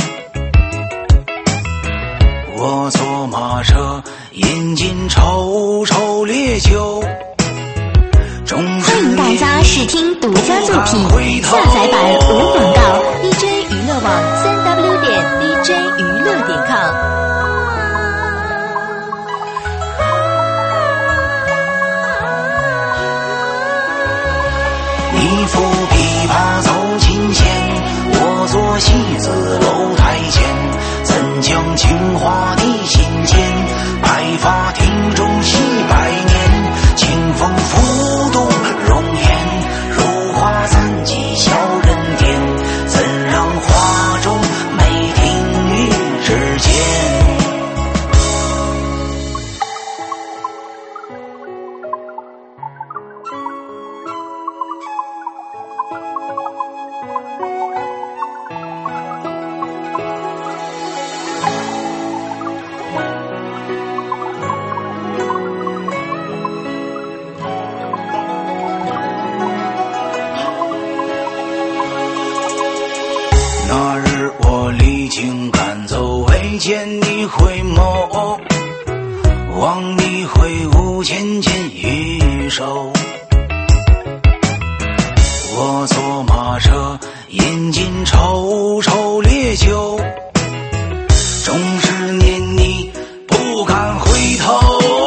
我坐马车饮尽稠稠烈酒， 欢迎大家试听独家作品，下载版无广告 DJ 娱乐网3w.dj娱乐.com。 你抚琵琶奏琴弦，我坐戏子楼台前，怎将情话你心间？白发庭中戏百年，清风拂动容颜，如花残几小人间，怎让画中美停于指尖？ 经赶走未见你回眸，望你挥舞芊芊玉手。我坐马车饮尽稠稠烈酒，终是念你不敢回头。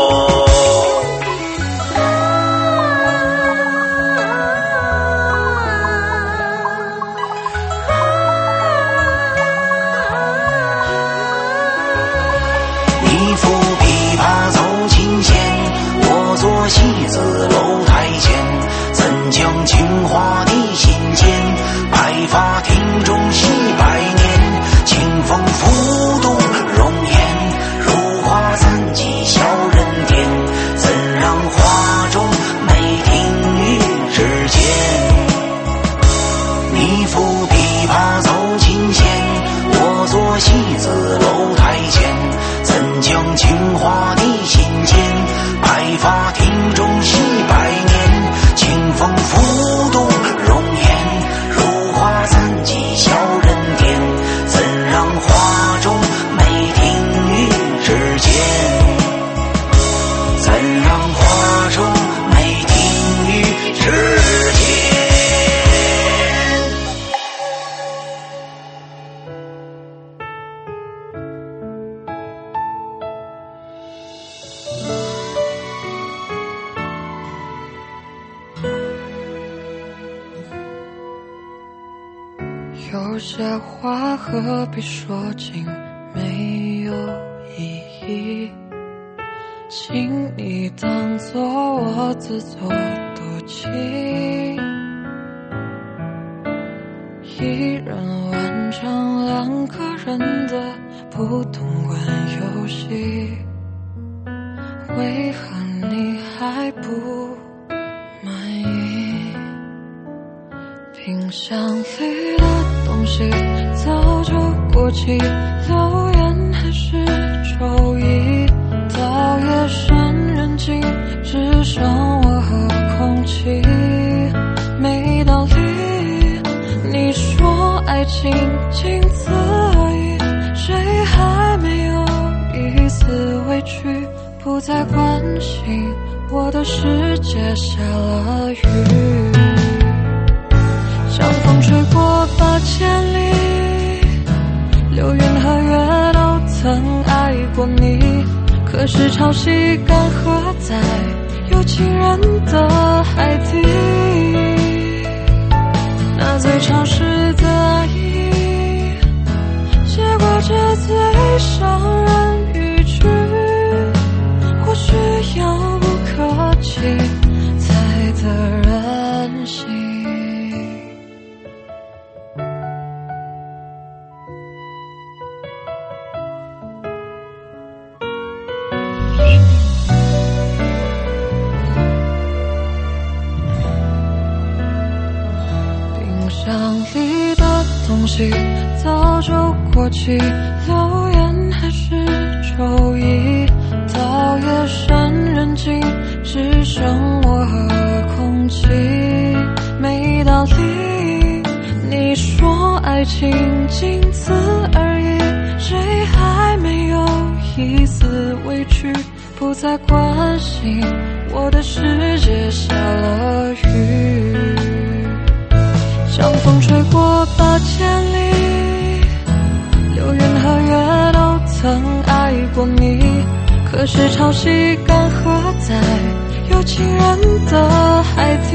你抚琵琶奏琴弦，我坐戏子楼台前，怎将情话你心间？白发庭中戏百年，清风拂动容颜，如花残几小人间，怎让画中美停于指尖？你抚琵琶奏琴弦，我坐戏子楼台前，怎将情话你心间？白发庭中戏百年，清风拂动容颜，如花残几小人间，怎让画中美停于指尖？怎让画中美停于指尖？ 有些话何必说尽，没有意义，请你当作我自作多情，一人完成两个人的不同款游戏，为何你还不满意？冰箱里的东西早就过期，留言还是周一，到夜深人静，只剩我和空气。没道理，你说爱情仅此而已，谁还没有一丝委屈，不再关心我的世界下了雨。像风吹过8000里，流云和月都曾爱过你，可是潮汐干涸在有情人的海底。那最潮湿的爱意，结果这最伤人语句，或许遥不可及才得人心。箱里的东西早就过期，留言还是周一，到夜深人静，只剩我和空气。没道理，你说爱情仅此而已，谁还没有一丝委屈，不再关心我的世界下了雨。像风吹过8000里，流云和月都曾爱过你，可是潮汐干涸在有情人的海底。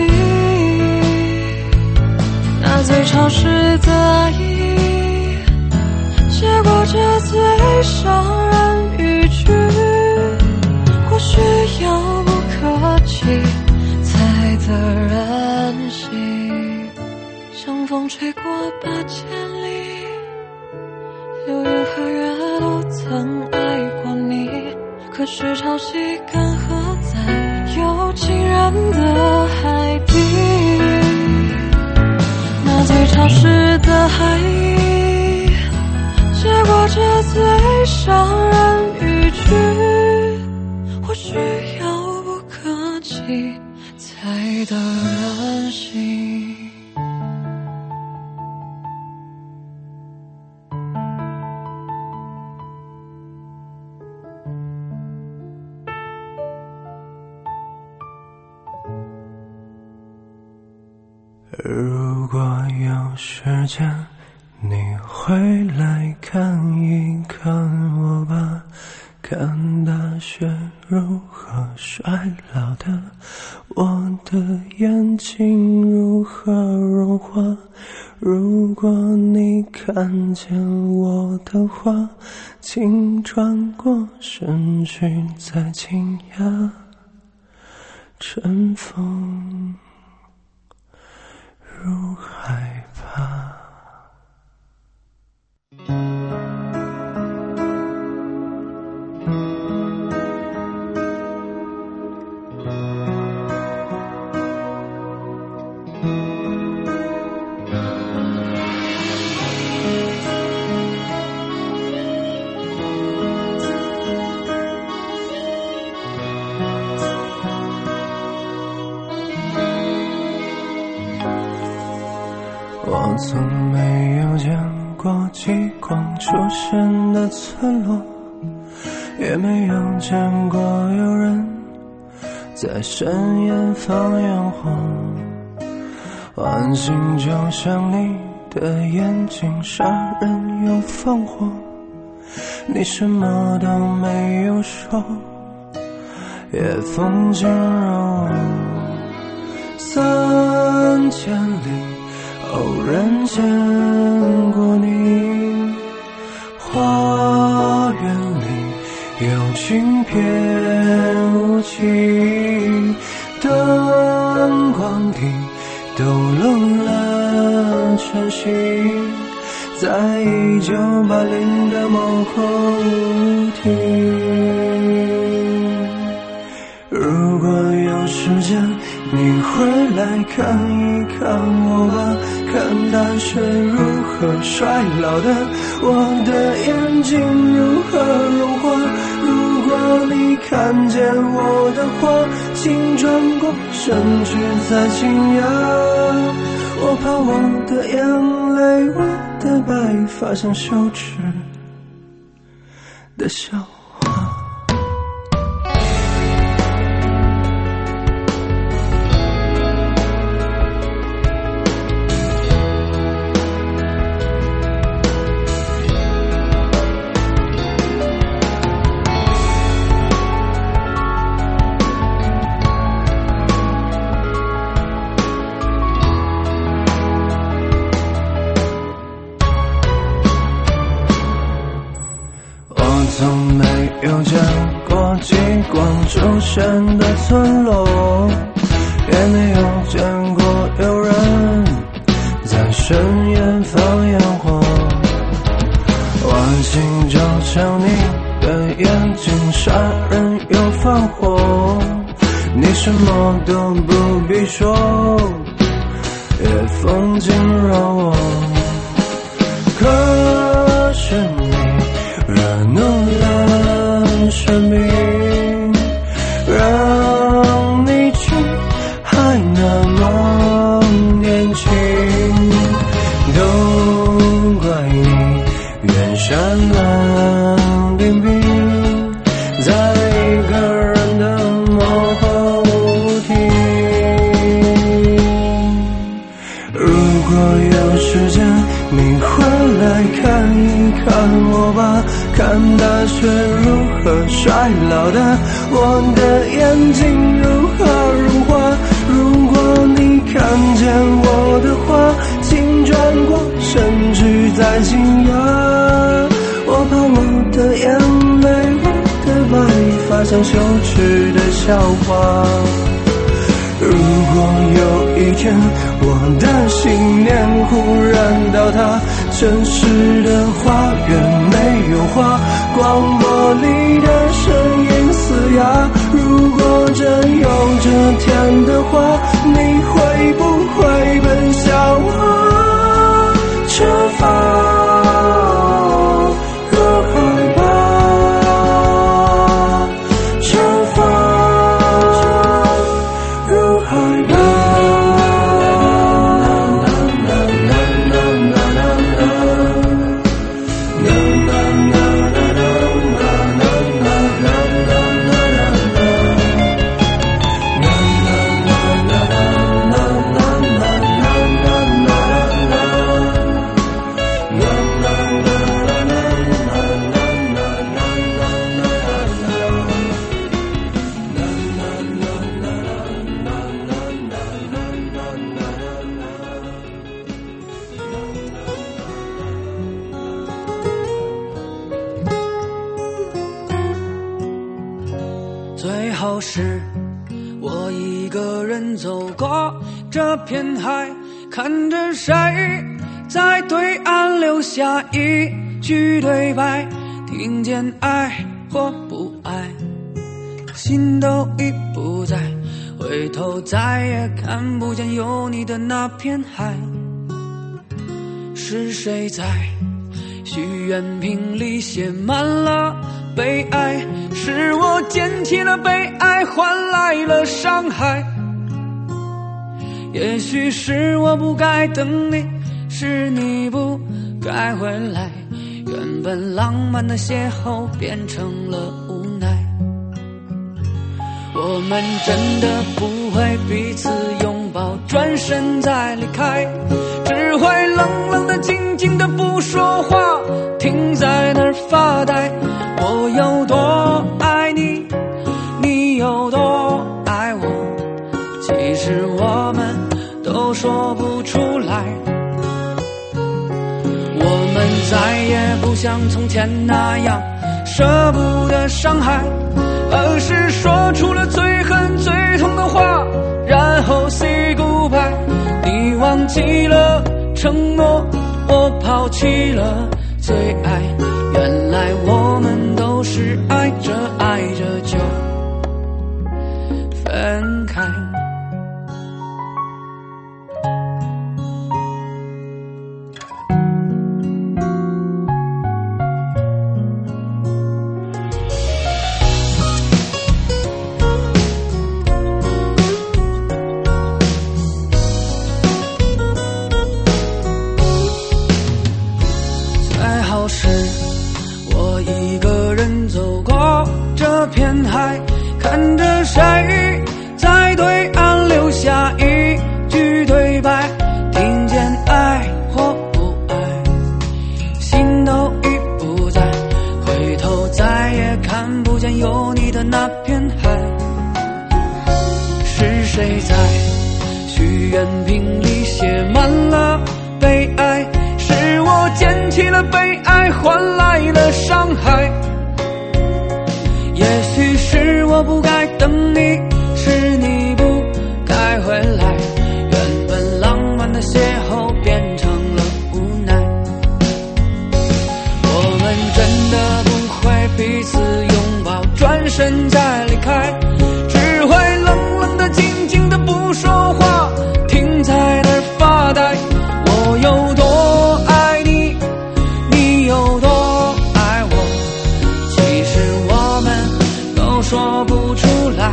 那最潮湿的爱意，结果这最伤人语句，或许遥不可及才得人心。像风吹过8000里，流云和月都曾爱过你，可是潮汐干涸在有情人的海底。那最潮湿的海意，结果这最伤人语句，或许遥不可及才得人心。 如果有时间，你回来看一看我吧，看大雪如何衰老的，我的眼睛如何融化。如果你看见我的话，请转过身去，再轻压尘封如害怕。我从没有见过极光出现的村落，也没有见过有人在深夜放烟火。晚星就像你的眼睛，杀人又放火，你什么都没有说，也风景柔。3000里偶然见过你，花园里有轻翩舞起，灯光里抖落了晨曦，在1980的某空厅。如果有时间，你回来看一看我吧，看大雪如何衰老的，我的眼睛如何融化。如果你看见我的话，请转过身去，再轻压。我怕我的眼泪，我的白发像羞耻的笑话。从没有见过极光出现的村落，也没有见过有人在深夜放烟火。晚星就像你的眼睛，杀人又放火，你什么都不必说，也风景柔我。可是你惹怒了生命，让你去还那么年轻，都怪你远山冷冰冰，在一个人的幕后厅。如果有时间，你回来看一看我吧，看大雪如何衰老的，我的眼睛如何融化。如果你看见我的话，请转过身去，再轻压。我怕我的眼泪，我的白发像羞耻的笑话。如果有一天我的信念忽然倒塌，城市的花园没有花，广播里的声音嘶哑。如果真有这天的话，你会不会奔向我出发？ 好时，我一个人走过这片海，看着谁在对岸留下一句对白，听见爱或不爱，心都已不在，回头再也看不见有你的那片海。是谁在许愿瓶里写满了被爱，是我捡起了被爱换来了伤害。也许是我不该等你，是你不该回来，原本浪漫的邂逅变成了无奈。我们真的不会彼此拥抱转身再离开，只会冷冷的静静的不说话，停在那儿发呆。我有多爱你，你有多爱我，其实我们都说不出来。我们再也不像从前那样舍不得伤害，而是说出了最恨最痛的话，然后 say goodbye。 你忘记了承诺，我抛弃了最爱，原来我们都是爱着爱着就分开。看着谁在对岸留下一句对白，听见爱或不爱，心都已不在，回头再也看不见有你的那片海。是谁在许愿瓶里写满了被爱，是我捡起了被爱换来了伤害。也许是我不该等你，是你不该回来，原本浪漫的邂逅变成了无奈。我们真的不会彼此拥抱转身再离开，只会冷冷的静静的不说话，停在那儿发呆。我有多爱你，你有多爱我，其实我们都说不出来。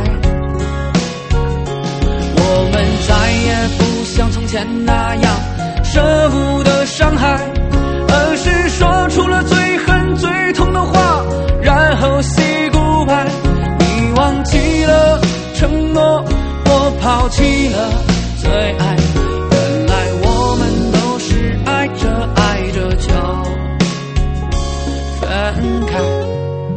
我们再也不像从前那样舍不得伤害，而是说出了最恨最痛的话，然后 say goodbye。 你忘记了承诺，我抛弃了最爱，原来我们都是爱着爱着就分开。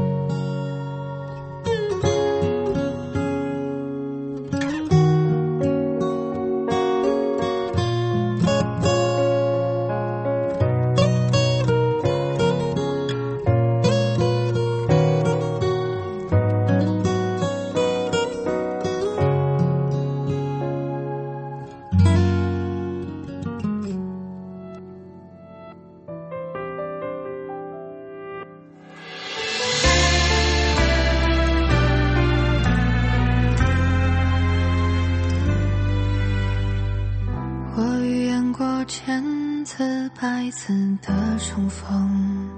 千次百次的重逢，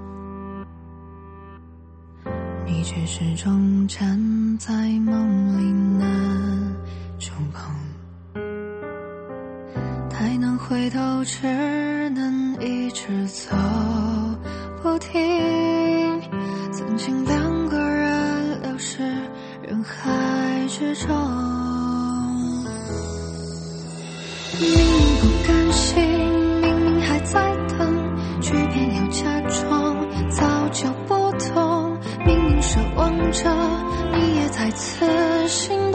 你却始终站在梦里那触碰，太难回头，只能一直走不停。曾经两个人流失人海之中，明明不甘心，明明还在等，却偏要假装早就不懂。明明奢望着，你也再次心动。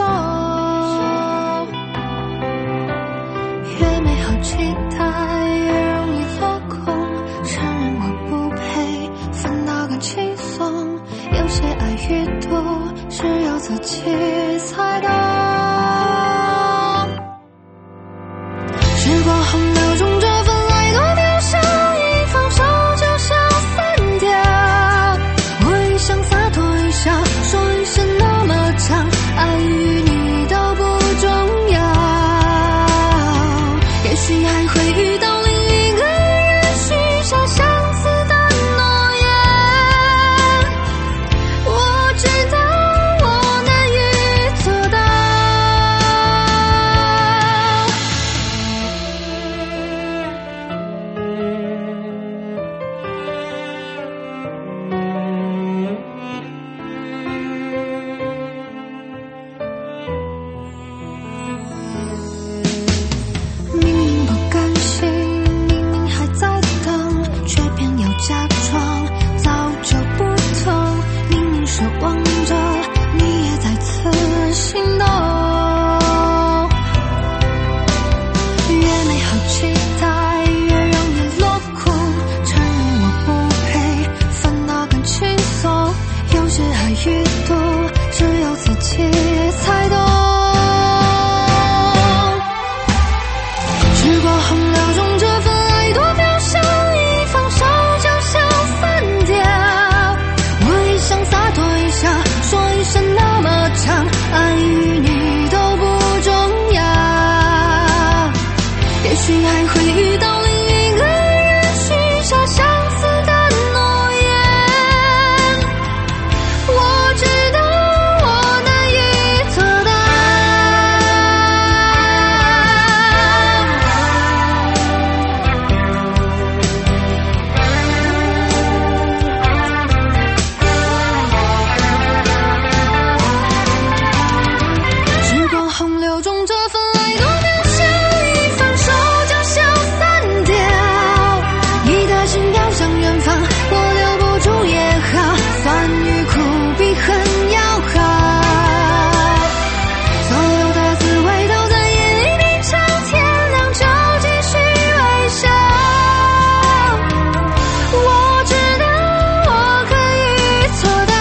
越美好期待，越容易落空。承认我不配，反倒更轻松。有些爱越多， 只有自己才懂。时光洪流中这份爱多渺小，一放手就想散掉。我也想洒脱一笑，说一声那么长，爱与你都不重要。也许还会遇到另一个人，许下相似的诺言。我知道我难以做到。明明不甘心，明明还在等，却偏要假装早就不同。明明奢望着，你也在此心动。越美好期待，越让人落空。承认我不配，反倒更轻松。有时爱与毒，只有自己才懂。时光洪流中这份爱多渺小，一放手就想散掉。我也想洒脱一笑，说一声那么长，爱与你都不重要。也许还会遇到另一个人，许下相似的诺言。我知道我难以做到。时光洪流中这份爱多渺小，一放手就想散掉。你的心飘向远方，我留不住也好，酸与苦比恨要好。所有的滋味都在夜里品尝，天亮就继续微笑。我知道我可以做到。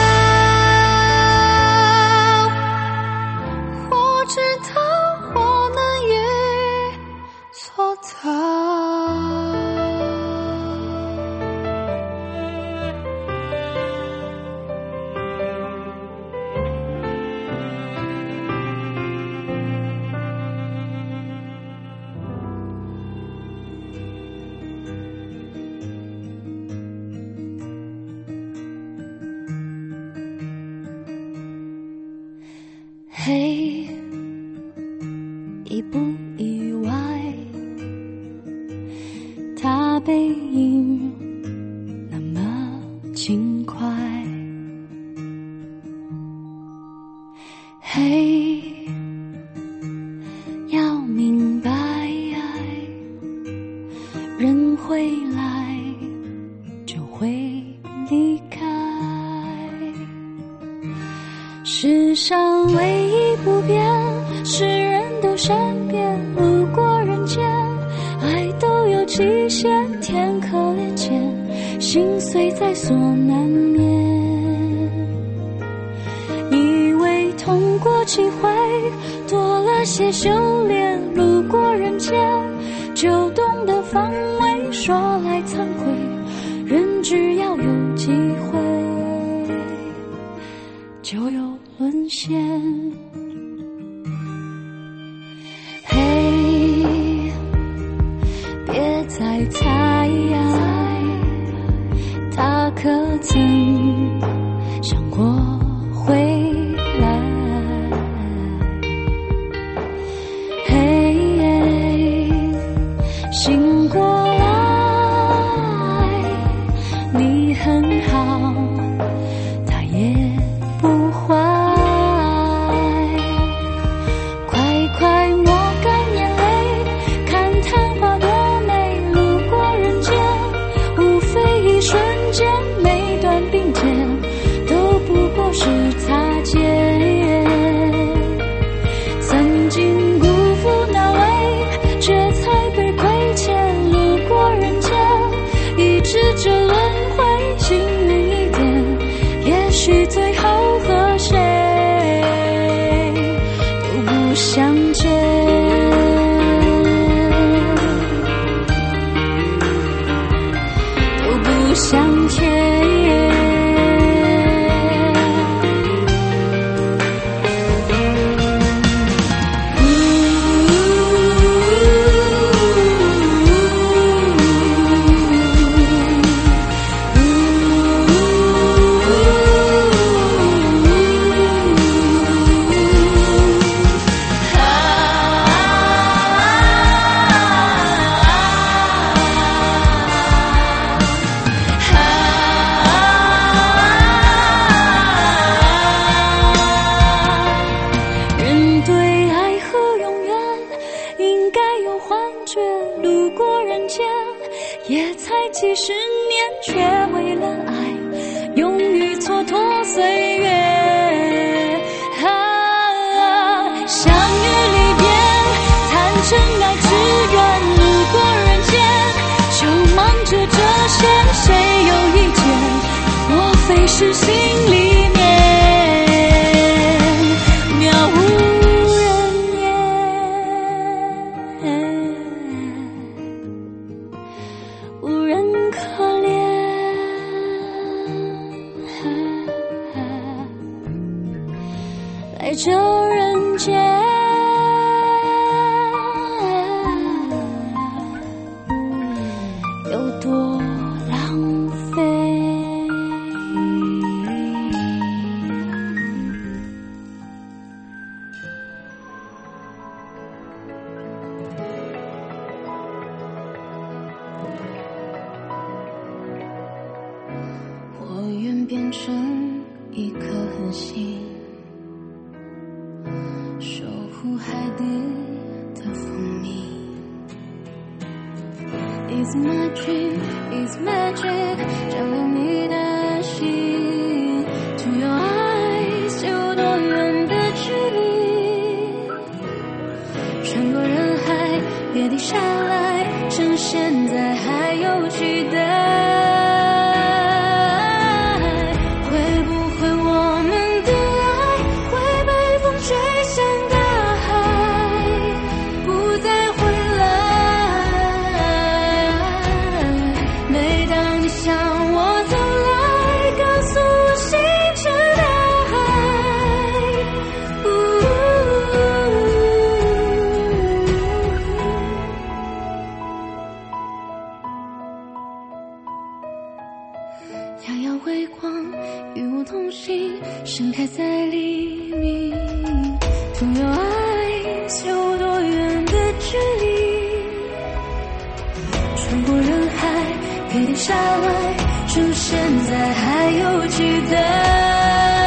我知道我难以做到。嘿，意不意外？他背影那么轻快。嘿，要明白，人会来就会离开。世上唯一不变是人都善变，路过人间，爱都有极限，天可怜见，心碎在所难免。以为痛过几回，多了些修炼，路过人间，就懂得防卫。说来惭愧，人只要有机会，就有沦陷。嘿，别再猜，他可曾想过回来？嘿，醒过来，你很好，他也不坏。快快抹干眼泪，看昙花多美，路过人间，无非一瞬间，每段并肩都不过是擦肩。曾经辜负那位，这才被亏欠，路过人间，一直这轮回，幸运一点， 该有幻觉，路过人间也才几十年，却为了爱勇于蹉跎岁月。相遇离别，谈真爱之缘，路过人间就忙着这些，谁有意见？莫非是心里面渺无人烟，无人可怜，来这人间有多浪费。我愿变成一颗恒星，守护海底的蜂蜜。It's my dream, it's magic， 照亮你的心。To your eyes， 有多远的距离？穿过人海，别停下来，趁现在还有期待。遥遥微光，与我同行，盛开在黎明。To your eyes， 有多远的距离？穿过人海，别停下来，趁现在还有期待。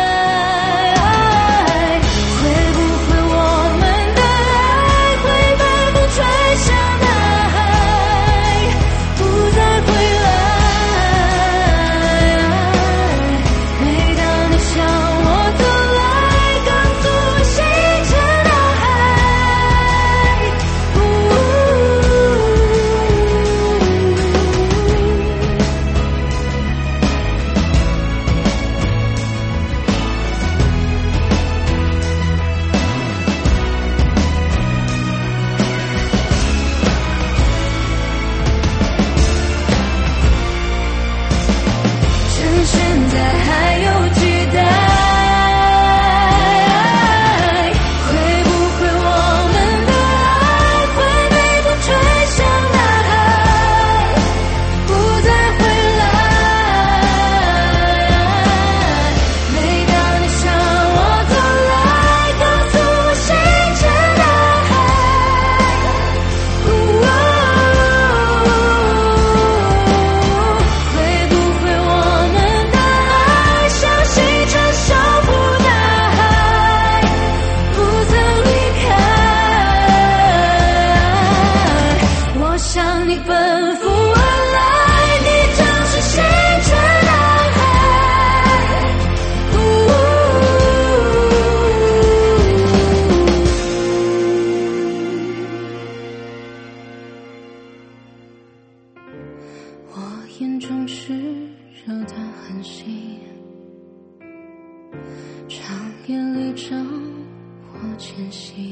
眼中炽热的恒星，长夜里照我前行。